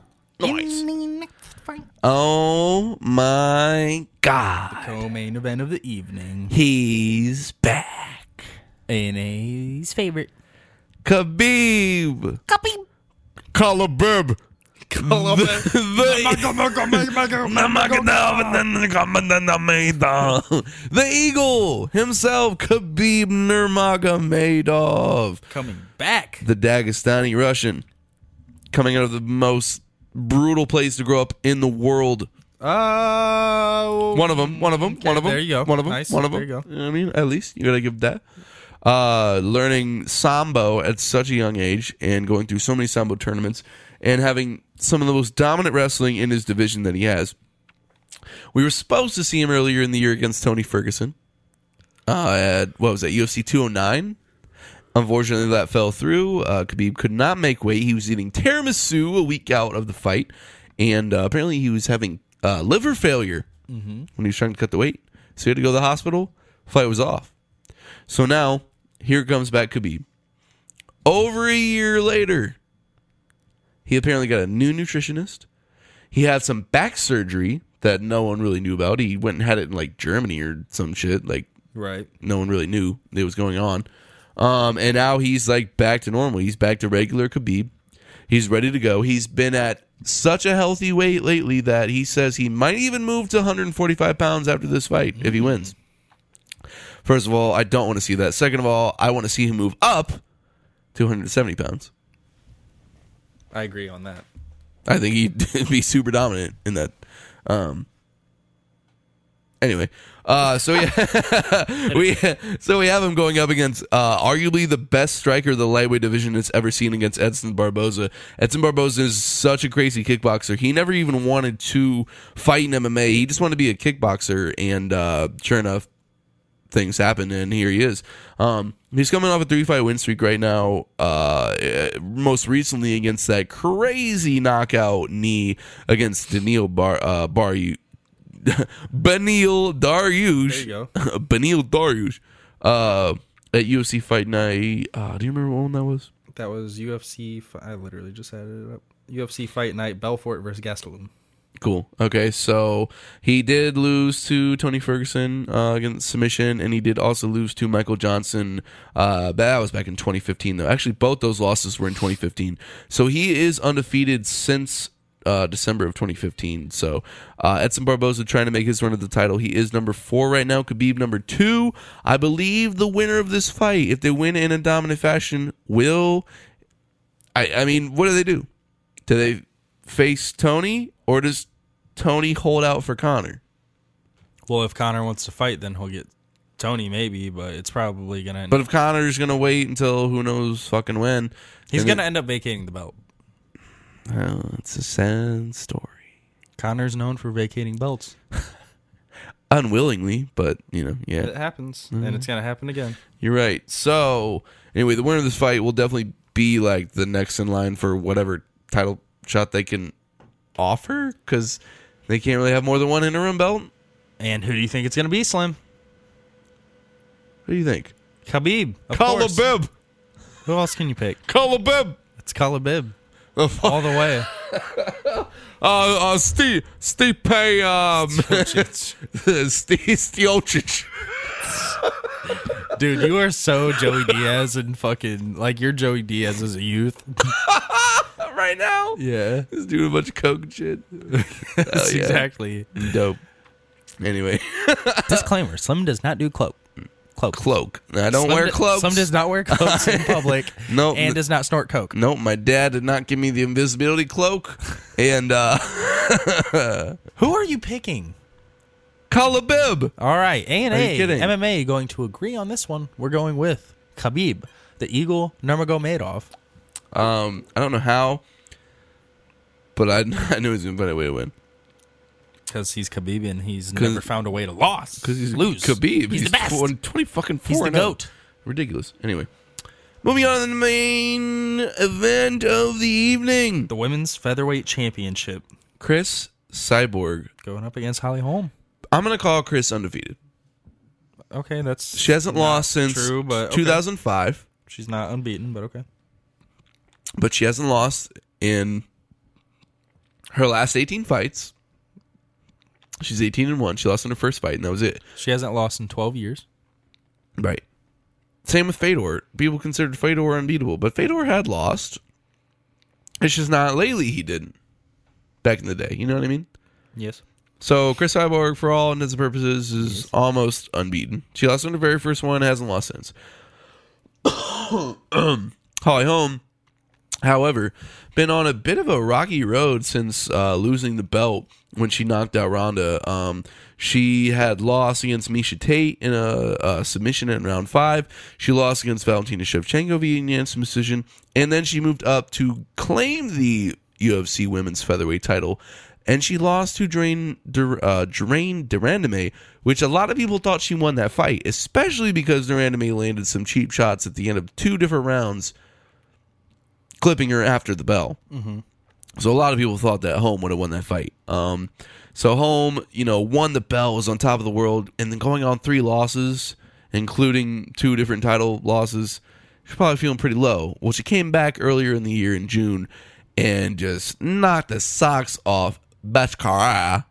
Oh my God. Co-main event of the evening. He's back. A&A's favorite. Khabib. Kalabib. The Eagle himself, Khabib Nurmagomedov, Coming back. the Dagestani Russian, coming out of the most brutal place to grow up in the world. One of them. There you go. One of them. Nice. One of them. There you go. You know what I mean? At least you gotta give that. Learning Sambo at such a young age and going through so many Sambo tournaments and having some of the most dominant wrestling in his division that he has. We were supposed to see him earlier in the year against Tony Ferguson at, what was that, UFC 209? Unfortunately, that fell through. Khabib could not make weight. He was eating tiramisu a week out of the fight, and apparently he was having liver failure when he was trying to cut the weight. So he had to go to the hospital. Fight was off. So now, here comes back Khabib. Over a year later, he apparently got a new nutritionist. He had some back surgery that no one really knew about. He went and had it in like Germany or some shit. Like, Right. no one really knew it was going on. And now he's like back to normal. He's back to regular Khabib. He's ready to go. He's been at such a healthy weight lately that he says he might even move to 145 pounds after this fight if he wins. First of all, I don't want to see that. Second of all, I want to see him move up to 170 pounds. I agree on that. I think he'd be super dominant in that. Anyway, so yeah, we have him going up against arguably the best striker the lightweight division has ever seen against Edson Barboza. Edson Barboza is such a crazy kickboxer. He never even wanted to fight in MMA. He just wanted to be a kickboxer, and sure enough, things happen, and here he is. He's coming off a 3-fight win streak right now. Most recently against that crazy knockout knee against Beneil Dariush. There you go. Beneil Dariush at UFC Fight Night. Do you remember what one that was? That was UFC. I literally just added it up. UFC Fight Night, Belfort versus Gastelum. Cool. Okay, so he did lose to Tony Ferguson against submission, and he did also lose to Michael Johnson. That was back in 2015, though. Actually, both those losses were in 2015. So he is undefeated since December of 2015. So Edson Barboza trying to make his run at the title. He is number 4 right now. Khabib number 2. I believe the winner of this fight, if they win in a dominant fashion, will... I mean, what do? Do they face Tony, or does Tony hold out for Conor? Well, if Conor wants to fight, then he'll get Tony maybe, but it's probably going to end But if Conor's going to wait until who knows fucking when... He's going to end up vacating the belt. Well, it's a sad story. Conor's known for vacating belts. Unwillingly, but, yeah. It happens, and it's going to happen again. You're right. So, anyway, the winner of this fight will definitely be, like, the next in line for whatever title shot they can offer, because they can't really have more than one interim belt. And who do you think it's going to be, Slim? What do you think? Khabib. Of course. Kalabib. Who else can you pick? Kalabib. It's Kalabib. All the way. Stipe, Stiocic. Dude, you are so Joey Diaz and fucking, like, you're Joey Diaz as a youth. Right now? Yeah. He's doing a bunch of coke and shit. That's exactly. Dope. Anyway. Disclaimer, Slim does not do coke. Cloak. I don't wear cloaks. Some does not wear cloaks in public. Nope. And does not snort coke. Nope, my dad did not give me the invisibility cloak. And Who are you picking? Kalabib. All right, Are you A&A kidding? MMA going to agree on this one. We're going with Khabib, the Eagle Nurmagomedov. I don't know how, but I knew he was going to find a way to win. Because he's Khabib and he's never found a way to lose. Because he's lose. Khabib. He's the best. 20 fucking 4 He's the and 0. GOAT. Ridiculous. Anyway, moving on to the main event of the evening. The Women's Featherweight Championship Chris Cyborg. going up against Holly Holm. I'm going to call Chris undefeated. Okay, that's She hasn't not lost since true, but okay. 2005, She's not unbeaten, but okay. but she hasn't lost in her last 18 fights. She's 18-1. She lost in her first fight, and that was it. She hasn't lost in 12 years. Right. Same with Fedor. People considered Fedor unbeatable, but Fedor had lost. It's just not lately he didn't. Back in the day, you know what I mean? Yes. So Chris Cyborg, for all intents and purposes, is almost unbeaten. She lost in the very first one, hasn't lost since. Holly Holm, however, been on a bit of a rocky road since losing the belt when she knocked out Ronda. She had lost against Miesha Tate in a submission in round 5. She lost against Valentina Shevchenko via unanimous decision, and then she moved up to claim the UFC Women's Featherweight title, and she lost to Drain Durandame, which a lot of people thought she won that fight, especially because Durandame landed some cheap shots at the end of 2 different rounds, clipping her after the bell. Mm-hmm. So a lot of people thought that Holm would have won that fight. So Holm, won the belt, was on top of the world, and then going on 3 losses, including 2 different title losses, she's probably feeling pretty low. Well, she came back earlier in the year in June and just knocked the socks off Bashkara.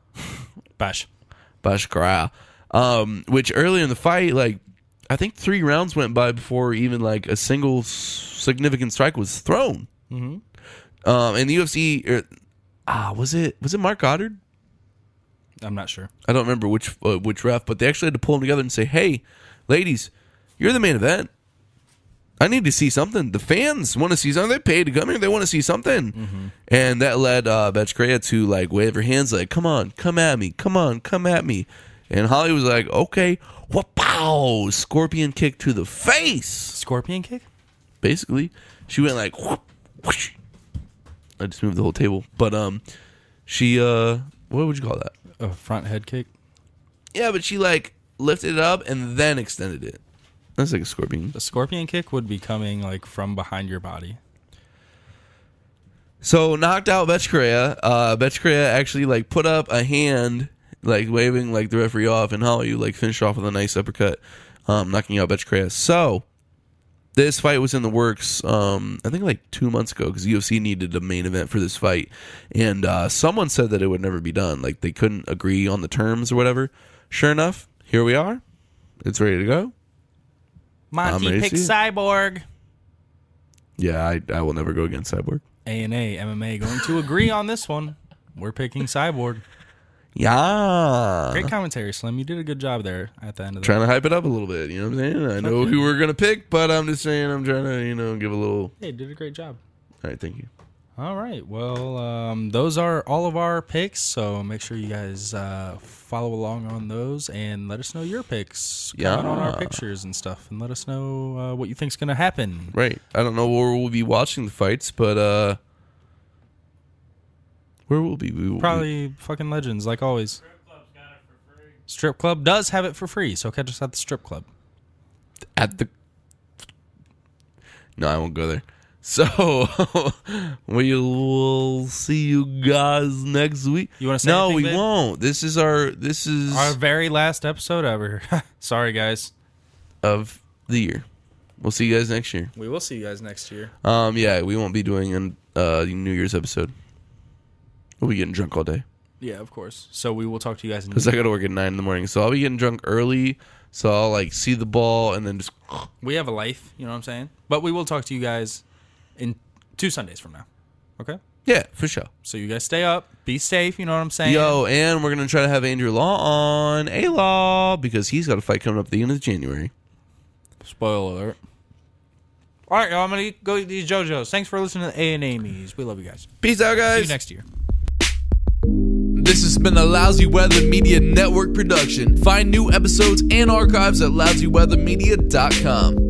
Bashkara. Which earlier in the fight, I think 3 rounds went by before even a single significant strike was thrown. Mm-hmm. And the UFC, was it Mark Goddard? I'm not sure. I don't remember which ref, but they actually had to pull them together and say, "Hey, ladies, you're the main event. I need to see something. The fans want to see something. They paid to come here. They want to see something." Mm-hmm. And that led Betchkrea to wave her hands "Come on, come at me. Come on, come at me." And Holly was like, "Okay." Wow! Scorpion kick to the face. Scorpion kick? Basically, she went whoop, whoosh. I just moved the whole table, but she what would you call that? A front head kick? Yeah, but she lifted it up and then extended it. That's like a scorpion. The scorpion kick would be coming from behind your body. So knocked out Betchkrea. Betchkrea actually put up a hand, waving the referee off, and Holly finished off with a nice uppercut, knocking out Betchkrea. So this fight was in the works, I think 2 months ago, because UFC needed a main event for this fight, and someone said that it would never be done. They couldn't agree on the terms or whatever. Sure enough, here we are. It's ready to go. Monty picks Cyborg. Yeah, I will never go against Cyborg. A&A MMA going to agree on this one. We're picking Cyborg. Yeah. Great commentary, Slim. You did a good job there at the end of that. Trying to hype it up a little bit, you know what I'm saying? I know who we're going to pick, but I'm just saying I'm trying to, give a little... Hey, you did a great job. All right, thank you. All right. Well, those are all of our picks, so make sure you guys follow along on those and let us know your picks. Comment on our pictures and stuff, and let us know what you think's going to happen. Right. I don't know where we'll be watching the fights, but where will we be? Probably fucking Legends, like always. Strip Club's got it for free. Strip Club does have it for free, so catch us at the Strip Club. No, I won't go there. So we will see you guys next week. You want to say no, anything, we babe? won't. This is our very last episode ever. Sorry, guys. of the year. We'll see you guys next year. We will see you guys next year. Yeah, we won't be doing a New Year's episode. We'll be getting drunk all day Yeah, of course. So we will talk to you guys in because I got to work at 9 in the morning. So I'll be getting drunk early. So I'll see the ball and then just. We have a life, you know what I'm saying? But we will talk to you guys in 2 Sundays from now. Okay? Yeah, for sure. So you guys stay up, be safe. You know what I'm saying? Yo, and we're going to try to have Andrew Law on A-Law because he's got a fight coming up at the end of January. Spoiler alert. All right, y'all. I'm going to go eat these JoJo's. Thanks for listening to A&Amy's. We love you guys. Peace out, guys. See you next year. This has been a Lousy Weather Media Network production. Find new episodes and archives at lousyweathermedia.com.